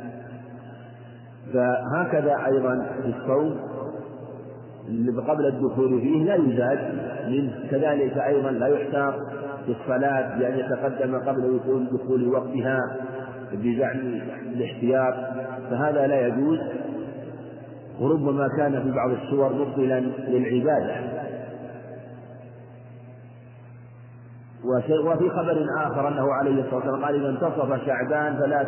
فهكذا أيضا في الصوم قبل الدخول فيه لا يزاد منه، كذلك أيضا لا يحتاط في الصلاة بأن يتقدم قبل دخول وقتها بزعم الاحتياط، فهذا لا يجوز، وربما كان في بعض الصور مبطلا للعبادة. وفي خبر آخر أنه عليه الصلاة والسلام قال: إذا انتصف شعبان فلا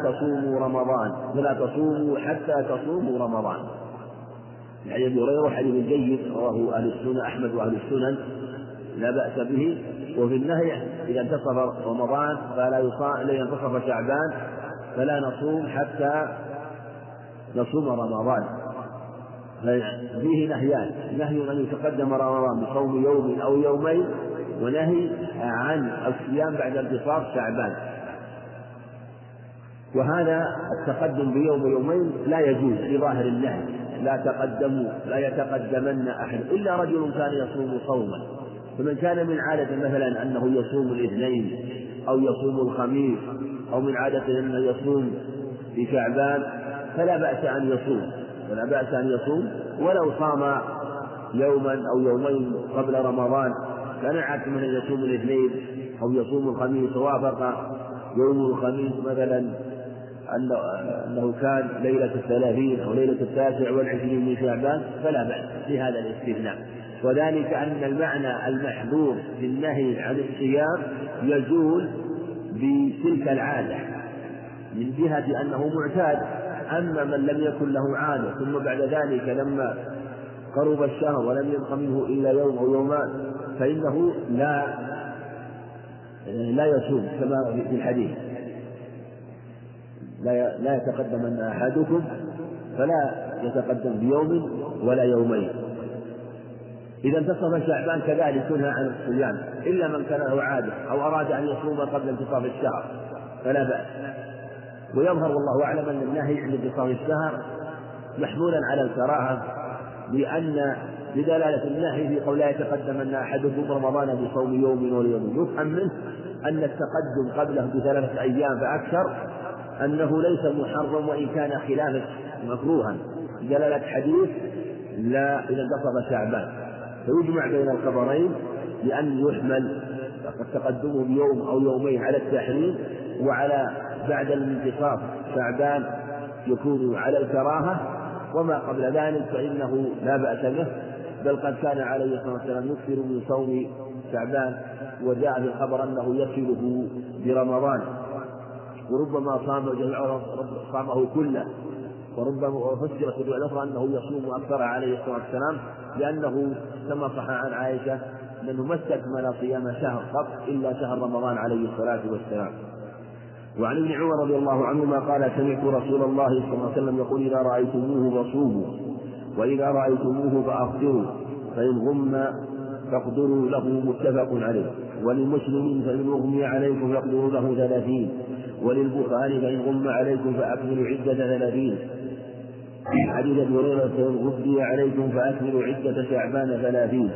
تصوموا حتى تصوموا رمضان. يعني أبي هريرة حديث جيد رواه أهل السنة، أحمد وأهل السنن، لا بأس به. وفي النهي إذا انتصف رمضان فلا يصام، إذا انتصف شعبان فلا نصوم حتى نصوم رمضان. فيه نهيان: نهي أن يتقدم رمضان بصوم يوم أو يومين، ونهي عن الصيام بعد انتصاف شعبان. وهذا التقدم بيوم ويومين لا يجوز في ظاهر النهي: لا يتقدمن أحد إلا رجل كان يصوم صوما. فمن كان من عادة مثلا أنه يصوم الاثنين أو يصوم الخميس، أو من عادة أنه يصوم في شعبان، فلا بأس أن يصوم ولو صام يوما أو يومين قبل رمضان. كان عادة من أن يصوم الاثنين أو يصوم الخميس، ووافق يوم الخميس مثلا أنه كان ليلة 30 أو ليلة 29 من شعبان، فلا بأس في هذا الاستثناء. وذلك أن المعنى المحذور في النهي عن الصيام يزول بتلك العادة من جهة أنه معتاد. أما من لم يكن له عادة ثم بعد ذلك لما قرب الشهر ولم يبق منه إلا يوم أو يومان، فإنه لا يصوم كما في الحديث: لا يتقدمن أحدكم، فلا يتقدم بيوم ولا يومين. إذا انتصف شعبان كذلك ينهى عن الصيام، إلا من كان له عادة أو أراد أن يصوم قبل انتصاف الشهر فلا بأس. ويظهر والله أعلم أن النهي عند انتصاف الشهر محمولا على الكراهة، لأن بدلالة النهي في قول لا يتقدمن أحدكم رمضان بصوم يوم ولا يوم، يفهم منه أن التقدم قبله ب3 أيام فأكثر أنه ليس محرم، وإن كان خلافا مكروها، دلالة حديث لا إذا انتصف شعبان. فيجمع بين الخبرين لأن يحمل التقدم بيوم أو يومين على التحريم، وعلى بعد الانتصاف شعبان يكون على الكراهة، وما قبل ذلك فإنه لا بأس به. بل قد كان عليه الصلاة والسلام يكثر من صوم شعبان، وجاء في الخبر أنه يصله برمضان، وربما صامه كله، وربما فسرت الرواية الأخرى أنه يصوم أكثر عليه الصلاة والسلام، لأنه كما صح عن عائشة أنه ما استكمل صيام شهر قط إلا شهر رمضان عليه الصلاة والسلام. وعن ابن عمر رضي الله عنهما قال: سمعت رسول الله صلى الله عليه وسلم يقول: إذا رأيتموه فصوموا، وإذا رأيتموه فأفطروا، فإن غم فاقدروا له. متفق عليه. ولمسلم: فإن أغمي عليكم فاقدروا له 30. وللبخاري: فإن غم عليكم فأكملوا عدة 30. حديث أبي هريرة: فإن غمي عليكم فأكملوا عدة شعبان 30.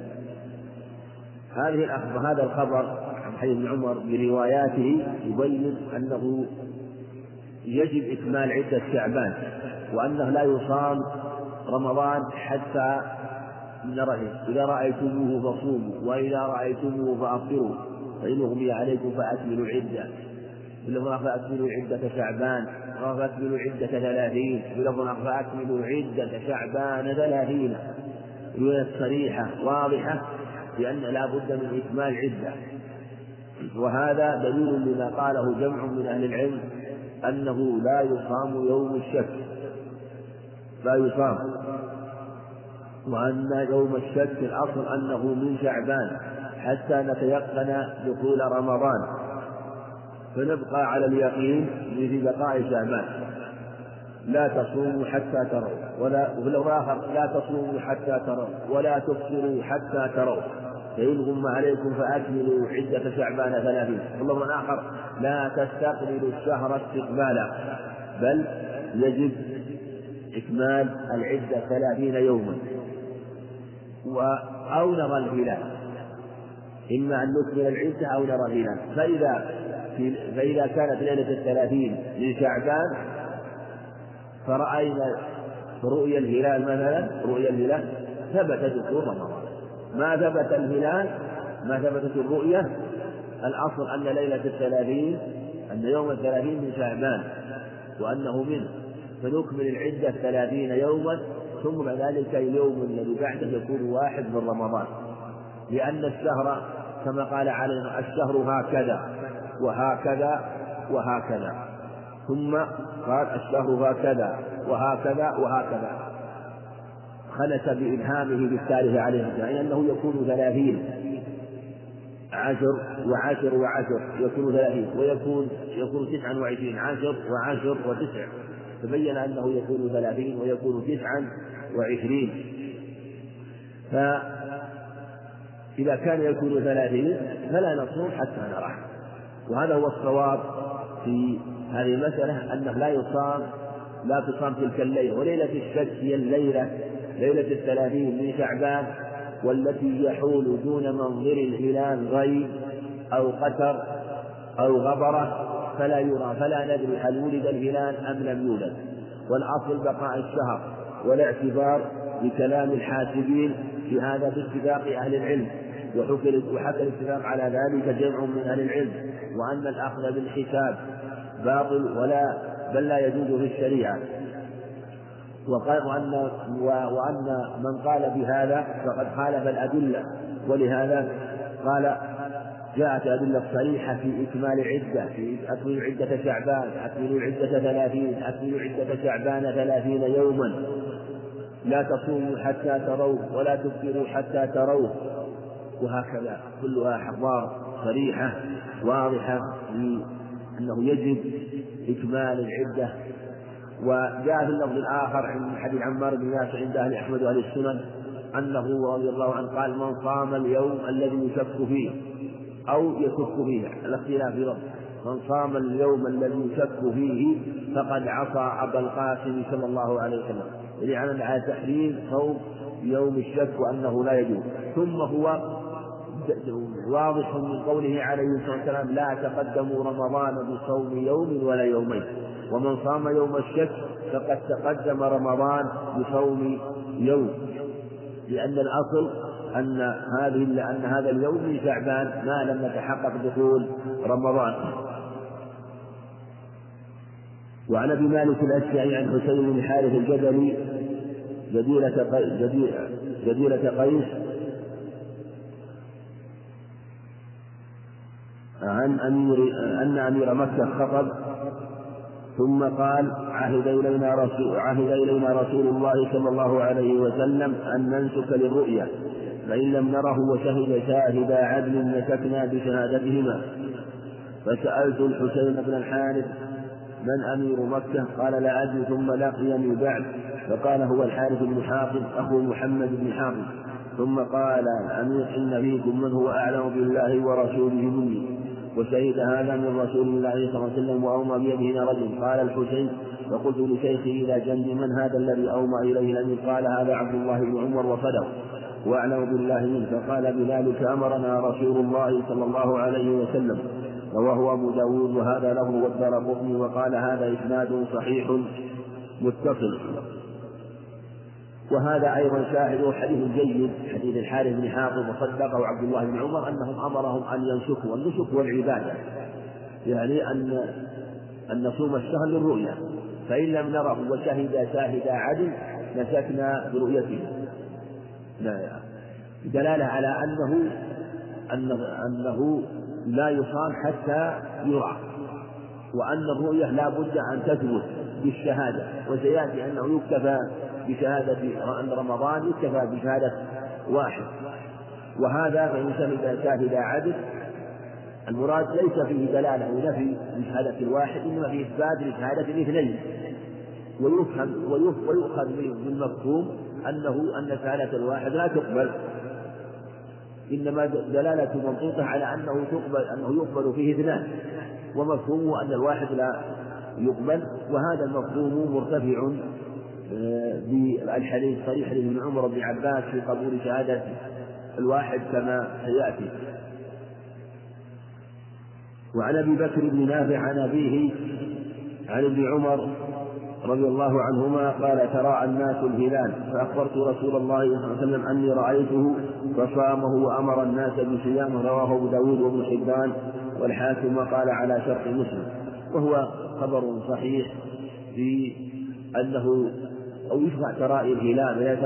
هذا الخبر عن حديث ابن عمر برواياته يبين أنه يجب إكمال عدة شعبان، وأنه لا يصام رمضان حتى نريه. إذا رأيتموه فصوموا، وإذا رأيتموه فأفطروا، فإن أغمي عليكم فأكملوا العدة. فأكملوا عدة شعبان، فأكملوا عدة 30. فأكملوا عدة شعبان 30. رواية صريحة واضحة لأن لا بد من إكمال عدة. وهذا دليل لما قاله جمع من أهل العلم أنه لا يصام يوم الشك، لا يصام، وأن يوم الشك الأصل أنه من شعبان حتى نتيقن دخول رمضان، فنبقى على اليقين في بقاء شعبان. لا تصوموا حتى تروا، لا تصوموا حتى تروا، ولا تفطروا حتى تروا، فإن غم عليكم فأكملوا عدة شعبان 30. والله من آخر: لا تستقبلوا الشهر استقبالا، بل يجب إكمال العدة 30 يوما، أو نرى الهلال، إما أن نكمل العدة أو نرى الهلال. فإذا كانت ليلة 30 من شعبان فرأينا رؤيا الهلال مثلا، ثبت دخول رمضان. ما ثبت الهلال، ما ثبتت الرؤية، الأصل أن ليلة 30 أن يوم 30 من شعبان وأنه منه، فنكمل العدة 30 يوما، ثم بعد ذلك اليوم الذي بعده يكون 1 من رمضان، لأن الشهر كما قال علينا: الشهر هكذا وهكذا وهكذا. ثم قال: الشهر هكذا وهكذا وهكذا، خلت بإلهامه بالثالث عليه السلام، يعني أنه يكون 30 10 و10 و10 يكون 30، ويكون 29 10 و10 و9، تبين أنه يكون 30 ويكون 29. فإذا كان يكون 30 فلا نصوم حتى نراه. وهذا هو الصواب في هذه المسألة، أنه لا تصام تلك الليلة، وليلة الشك هي ليلة 30 من شعبان، والتي يحول دون منظر الهلال غيب أو قتر أو غبرة فلا يرى، فلا ندري هل ولد الهلال أم لم يولد. والأصل بقاء الشهر، والاعتبار بكلام الحاسبين في هذا باتفاق أهل العلم، وحكى الاتفاق على ذلك جمع من أهل العلم، وأن الأخذ بالحساب باطل بل لا يجوز في الشريعة. وأن من قال بهذا فقد خالف الأدلة، ولهذا قال جاءت أدلة صريحة في إكمال العدة، في أكملوا عدة شعبان، أكملوا عدة 30، أكملوا عدة شعبان 30 يوما، لا تصوموا حتى تروه ولا تفطروا حتى تروه. وهكذا كلها أخبار صريحة واضحة أنه يجب إكمال العدة. وجاء في اللفظ الآخر عند حديث عمار بن ياسر عند أهل أحمد وأهل السنن أنه رضي الله عنه قال: من صام اليوم الذي يشك فيه أو يشك فيه، الاختلاف في لفظ، من صام اليوم الذي يشك فيه فقد عصى أبا القاسم صلى الله عليه وسلم، يعني على تحريم صوم يوم الشك وأنه لا يجوز. ثم هو واضح من قوله عليه الصلاة والسلام: لا تقدموا رمضان بصوم يوم ولا يومين، ومن صام يوم الشك فقد تقدم رمضان بصوم يوم، لأن الأصل أن هذا اليوم من شعبان ما لم يتحقق دخول رمضان. وعن أبي مالك الأشجعي عن حسين بن حارث الجبلي جديرة قيس أن أمير مكة خطب ثم قال: عهد إلينا رسول الله صلى الله عليه وسلم أن ننسك للرؤيا، فإن لم نره وشهد شاهد عدل نسكنا بشهادتهما. فسألت الحسين بن الحارث: من أمير مكة؟ قال: لا أدري. ثم لقيني بعد فقال: هو الحارث بن حاطب أخو محمد بن حاطب. ثم قال: الأمير إن فيكم من هو أعلم بالله ورسوله مني. وشهد هذا من رسول الله صلى الله عليه وسلم وأومى بيده رجل. قال الحسين: فقلت لشيخي إلى جنب: من هذا الذي أومى إليه الأمير؟ قال: هذا عبد الله بن عمر وصدق وأعلم بالله منه. فقال: بذلك أمرنا رسول الله صلى الله عليه وسلم. رواه أبو داود وهذا له والدارقطني، وقال: هذا إسناد صحيح متصل. وهذا أيضا شاهد حديث جيد، حديث الحارث بن حاطب وصدقه عبد الله بن عمر أنهم أمرهم أن ينسكوا، والنسك والعبادة يعني أن نصوم الشهر للرؤيا، فإن لم نره وشهد شاهد عدل نسكنا برؤيته، دلالة على أنه لا يصام حتى يرى، وأن الرؤية لا بد أن تثبت بالشهادة. وسيأتي أنه يكتفى بشهادة أن رمضان يكتفى بشهادة واحد، وهذا فإن شهد عدل المراد ليس فيه دلالة ونفي لشهادة الواحد، إنما فيه إثبات لشهادة الاثنين. ويؤخذ بالمفهوم أن شهادة الواحد لا تقبل، إنما دلالة منطوقة على أنه يقبل فيه اثنان، ومفهومه أن الواحد لا يقبل. وهذا المفهوم مرتفع بالحديث صريح لابن عمر بن عباس في قبول شهادة الواحد كما سيأتي. وعن أبي بكر بن نافع عن أبيه عن ابن عمر رضي الله عنهما قال: تراءى الناس الهلال فأخبرت رسول الله صلى الله عليه وسلم أني رأيته فصامه وأمر الناس بصيامه. رواه أبو داود وابن حبان والحاكم وقال على شرط مسلم. وهو خبر صحيح في أنه أو يشبه تراءي الهلال، إذا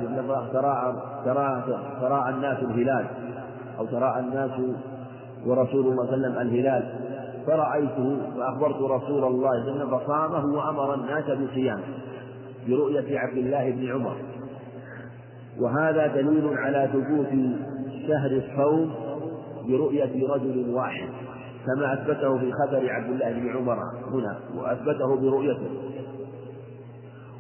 تراءى الناس الهلال أو تراءى الناس ورسول الله صلى الله عليه وسلم الهلال فرأيته فأخبرت رسول الله صلى الله عليه وسلم فصامه وأمر الناس بصيامه برؤية عبد الله بن عمر. وهذا دليل على ثبوت شهر الصوم برؤية رجل واحد، كما أثبته في خبر عبد الله بن عمر هنا وأثبته برؤيته.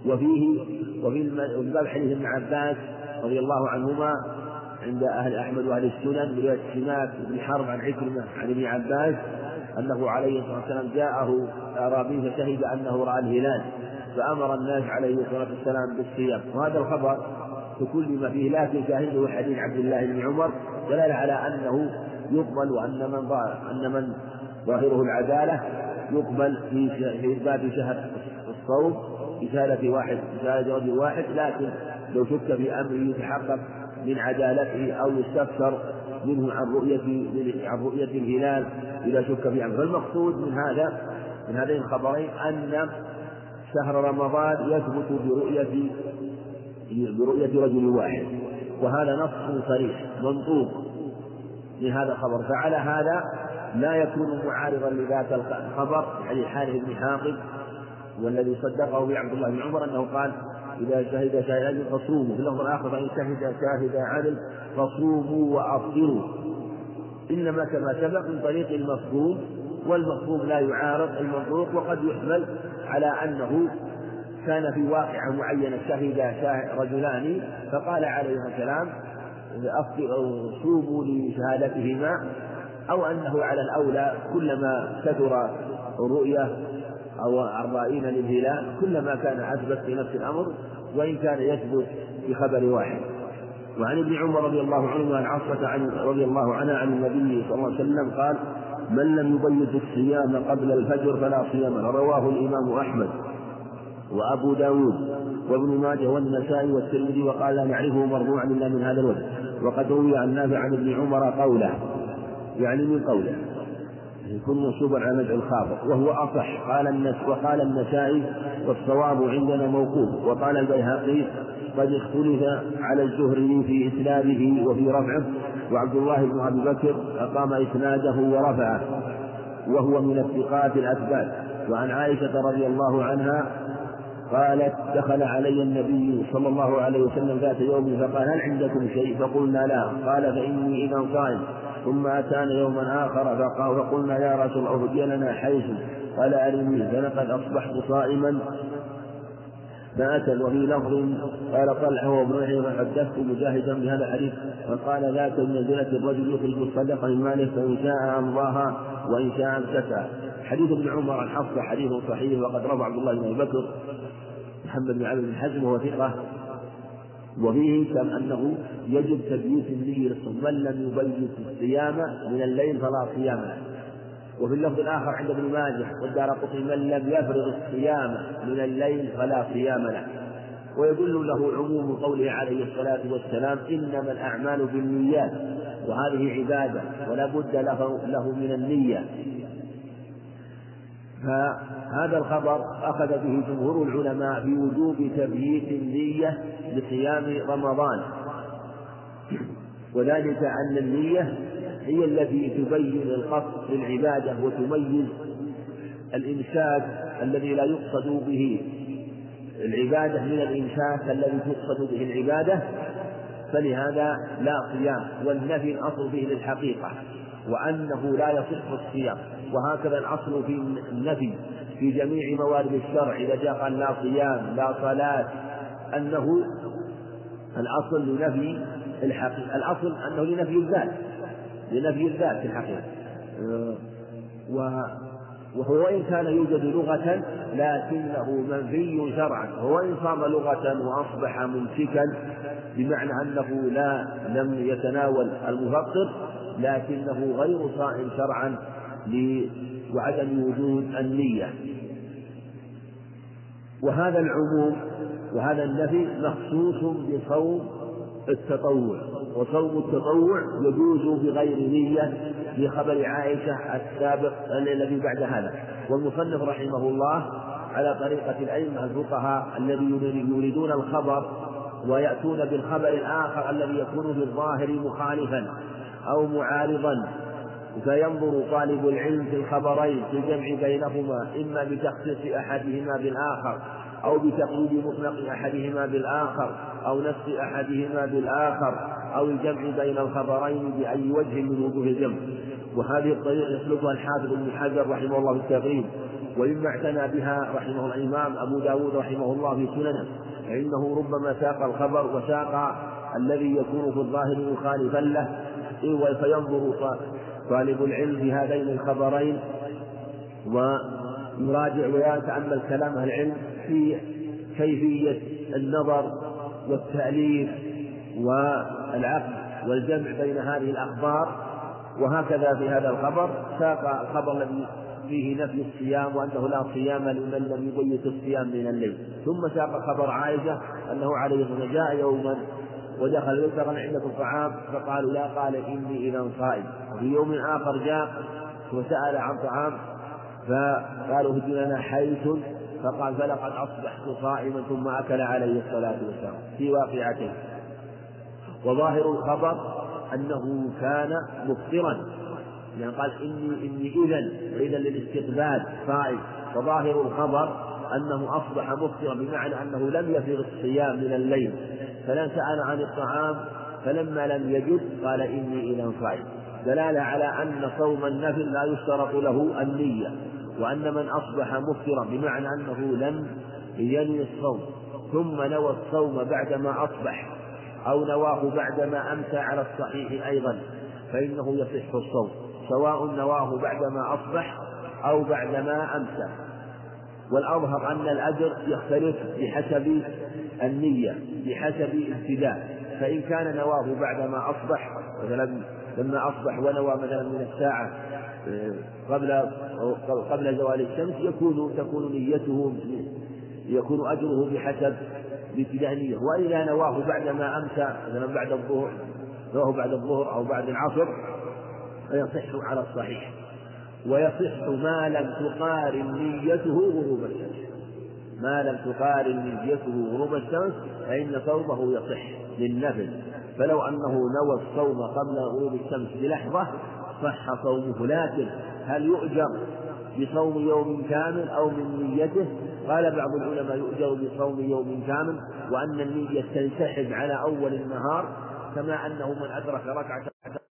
وفي باب حديث ابن عباس رضي الله عنهما عند أهل أحمد وأهل السنن من رواية سماك بن حرب عن عكرمة عن ابن عباس أنه عليه الصلاة والسلام جاءه أعرابي فشهد أنه رأى الهلال فأمر الناس عليه الصلاة والسلام بالصيام. وهذا الخبر بكل ما فيه، لكن شاهده حديث عبد الله بن عمر دلالة على أنه يقبل، وأن من ظاهره العدالة يقبل في باب شهر الصوم بشهادة رجل واحد، لكن لو شك في أمر يتحقق من عدالته أو يستفسر منه عن رؤية الهلال إذا شك في أمر. فالمقصود من هذين الخبرين أن شهر رمضان يثبت برؤية رجل واحد، وهذا نص صريح منطوق من هذا الخبر. فعلى هذا لا يكون معارضا لذات الخبر، يعني حارث بن حاطب والذي صدقه به عبد الله بن عمر أنه قال إذا شهد شاهد فصوموا، في اللفظ الآخر فإن شاهد عدل فصوموا وأفطروا، إنما كما سبق من طريق المفهوم، والمفهوم لا يعارض المنطوق. وقد يحمل على أنه كان في واقعة معينة شهد رجلان فقال عليه السلام صوموا لشهادتهما، أو أنه على الأولى كلما كثر الرؤية أو الرائين للهلال كلما كان أثبت في نفس الأمر، وإن كان يثبت في خبر واحد. وعن ابن عمر رضي الله عنه وعن عصفة رضي الله عنها عن النبي صلى الله عليه وسلم قال من لم يبيت الصيام قبل الفجر فلا صيام له. رواه الإمام أحمد وأبو داود وابن ماجه والنسائي والترمذي، وقال لا نعرفه مرفوعا إلا من هذا الوجه. وقد روي عن نافع عن ابن عمر قوله، يعني من قوله يكون منصوبا على نزع الخافض وهو أصح. وقال النسائي والصواب عندنا موقوف. وقال البيهقي قد اختلف على الزهري في إسناده وفي رفعه، وعبد الله بن أبي بكر أقام إسناده ورفعه وهو من الثقات الأثبات. وعن عائشة رضي الله عنها قالت دخل علي النبي صلى الله عليه وسلم ذات يوم فقال هل عندكم شيء؟ فقلنا لا. قال فإني إذا صائم. ثم أتانا يوما آخر فقلنا يا رسول الله أهدي لنا حيث قال أرني، فلقد أصبحت صائما. فأتى وفي لفظ قال طلحه وابن عمر فحدثت مجاهدا بهذا الحديث فقال ذاك منزلة الرجل يخرج الصدقة من ماله فإن شاء أمضاها وإن شاء امسكها. حديث ابن عمر عن حفصة حديث صحيح، وقد روى عبد الله بن أبي بكر محمد بن عبد بن حزم وهو ثقة، وفيه كم أنه يجب تبييت النية للصوم، من لم يبيت الصيام من الليل فلا صيام له. وفي اللفظ الآخر عند ابن ماجه والدارقطني من لم يفرغ الصيام من الليل فلا صيام له. ويدل له عموم قوله عليه الصلاة والسلام إنما الأعمال بالنيات، وهذه عبادة ولا بد له من النية. فهذا الخبر أخذ به جمهور العلماء في وجوب تبييت النية لصيام رمضان، وذلك أن النية هي التي تبين القصد للعبادة وتميز الإمساك الذي لا يقصد به العبادة من الإمساك الذي تقصد به العبادة، فلهذا لا صيام. والنفي الأصل فيه للحقيقة وأنه لا يصح الصيام، وهكذا الأصل في النفي في جميع موارد الشرع إذا جاء قال لا صيام لا صلاة أنه الأصل لنفي الحقيقة، الأصل أنه لنفي الذات في الحقيقة. وهو إن كان يوجد لغة لكنه منفي شرعا، هو إن صام لغة وأصبح ممسكا بمعنى أنه لم يتناول المفطر لكنه غير صائم شرعا وعدم وجود النية. وهذا العموم وهذا النفي مخصوص بصوم التطوع، وصوم التطوع يجوز بغير نية لخبر عائشة السابق الذي بعد هذا. والمصنف رحمه الله على طريقة الأئمة الفقهاء الذي يريدون الخبر ويأتون بالخبر الآخر الذي يكون في الظاهر مخالفا أو معارضا، فينظر طالب العلم في الخبرين في الجمع بينهما إما بتخصيص أحدهما بالآخر أو بتقييد مطلق أحدهما بالآخر أو نفس أحدهما بالآخر أو الجمع بين الخبرين بأي وجه من وجوه الجمع. وهذه الطريقة يسلكها الحافظ ابن حجر رحمه الله في التقريب، ومما اعتنى بها رحمه الله الإمام أبو داود رحمه الله في سننه، فإنه ربما ساق الخبر وساق الذي يكون في الظاهر مخالفا له، فينظر طالب العلم في هذين الخبرين ويراجع ويتأمل كلام أهل العلم في كيفية النظر والتأليف والعقد والجمع بين هذه الأخبار. وهكذا في هذا الخبر ساق الخبر الذي فيه نفي الصيام وأنه لا صيام لمن لم يبيت الصيام من الليل، ثم ساق خبر عائشة أنه عليه الصلاة جاء يوما ودخل البيت قال عندكم طعام فقالوا لا، قال إني إذا صائم. وفي يوم آخر جاء وسأل عن طعام فقالوا هد لنا حيث، فقال فلقد أصبحت صائما، ثم أكل عليه الصلاة والسلام في واقعتين. وظاهر الخبر أنه كان مفطرا، يعني قال إني إذا للاستقبال صائم، فظاهر الخبر أنه أصبح مفطرا بمعنى أنه لم يفرغ الصيام من الليل، فلا سأل عن الطعام فلما لم يجد قال إني إذا صائم، دلالة على أن صوم النفل لا يشترط له النية، وأن من أصبح مفطرا بمعنى أنه لم ينوي الصوم ثم نوى الصوم بعدما أصبح أو نواه بعدما أمسى على الصحيح أيضا فإنه يصح الصوم، سواء نواه بعدما أصبح أو بعدما أمسى. والأظهر أن الأجر يختلف بحسب النية بحسب الابتداء، فإن كان نواه بعدما أصبح مثلا لما أصبح ونوى مثلا من الساعة قبل زوال الشمس تكون نيته يكون أجره بحسب ابتداء النية. وإذا نواه بعدما أمسى مثلا بعد الظهر أو بعد العصر فيصح على الصحيح، ويصح ما لم تقارن نيته غروب الشمس، ما لم تقارن نيته غروب الشمس فإن صومه يصح للنفل، فلو أنه نوى الصوم قبل غروب الشمس بلحظة صح صومه. لكن هل يؤجر بصوم يوم كامل أو من نيته؟ قال بعض العلماء يؤجر بصوم يوم كامل، وأن النية تنسحب على أول النهار، كما أنه من أدرك ركعة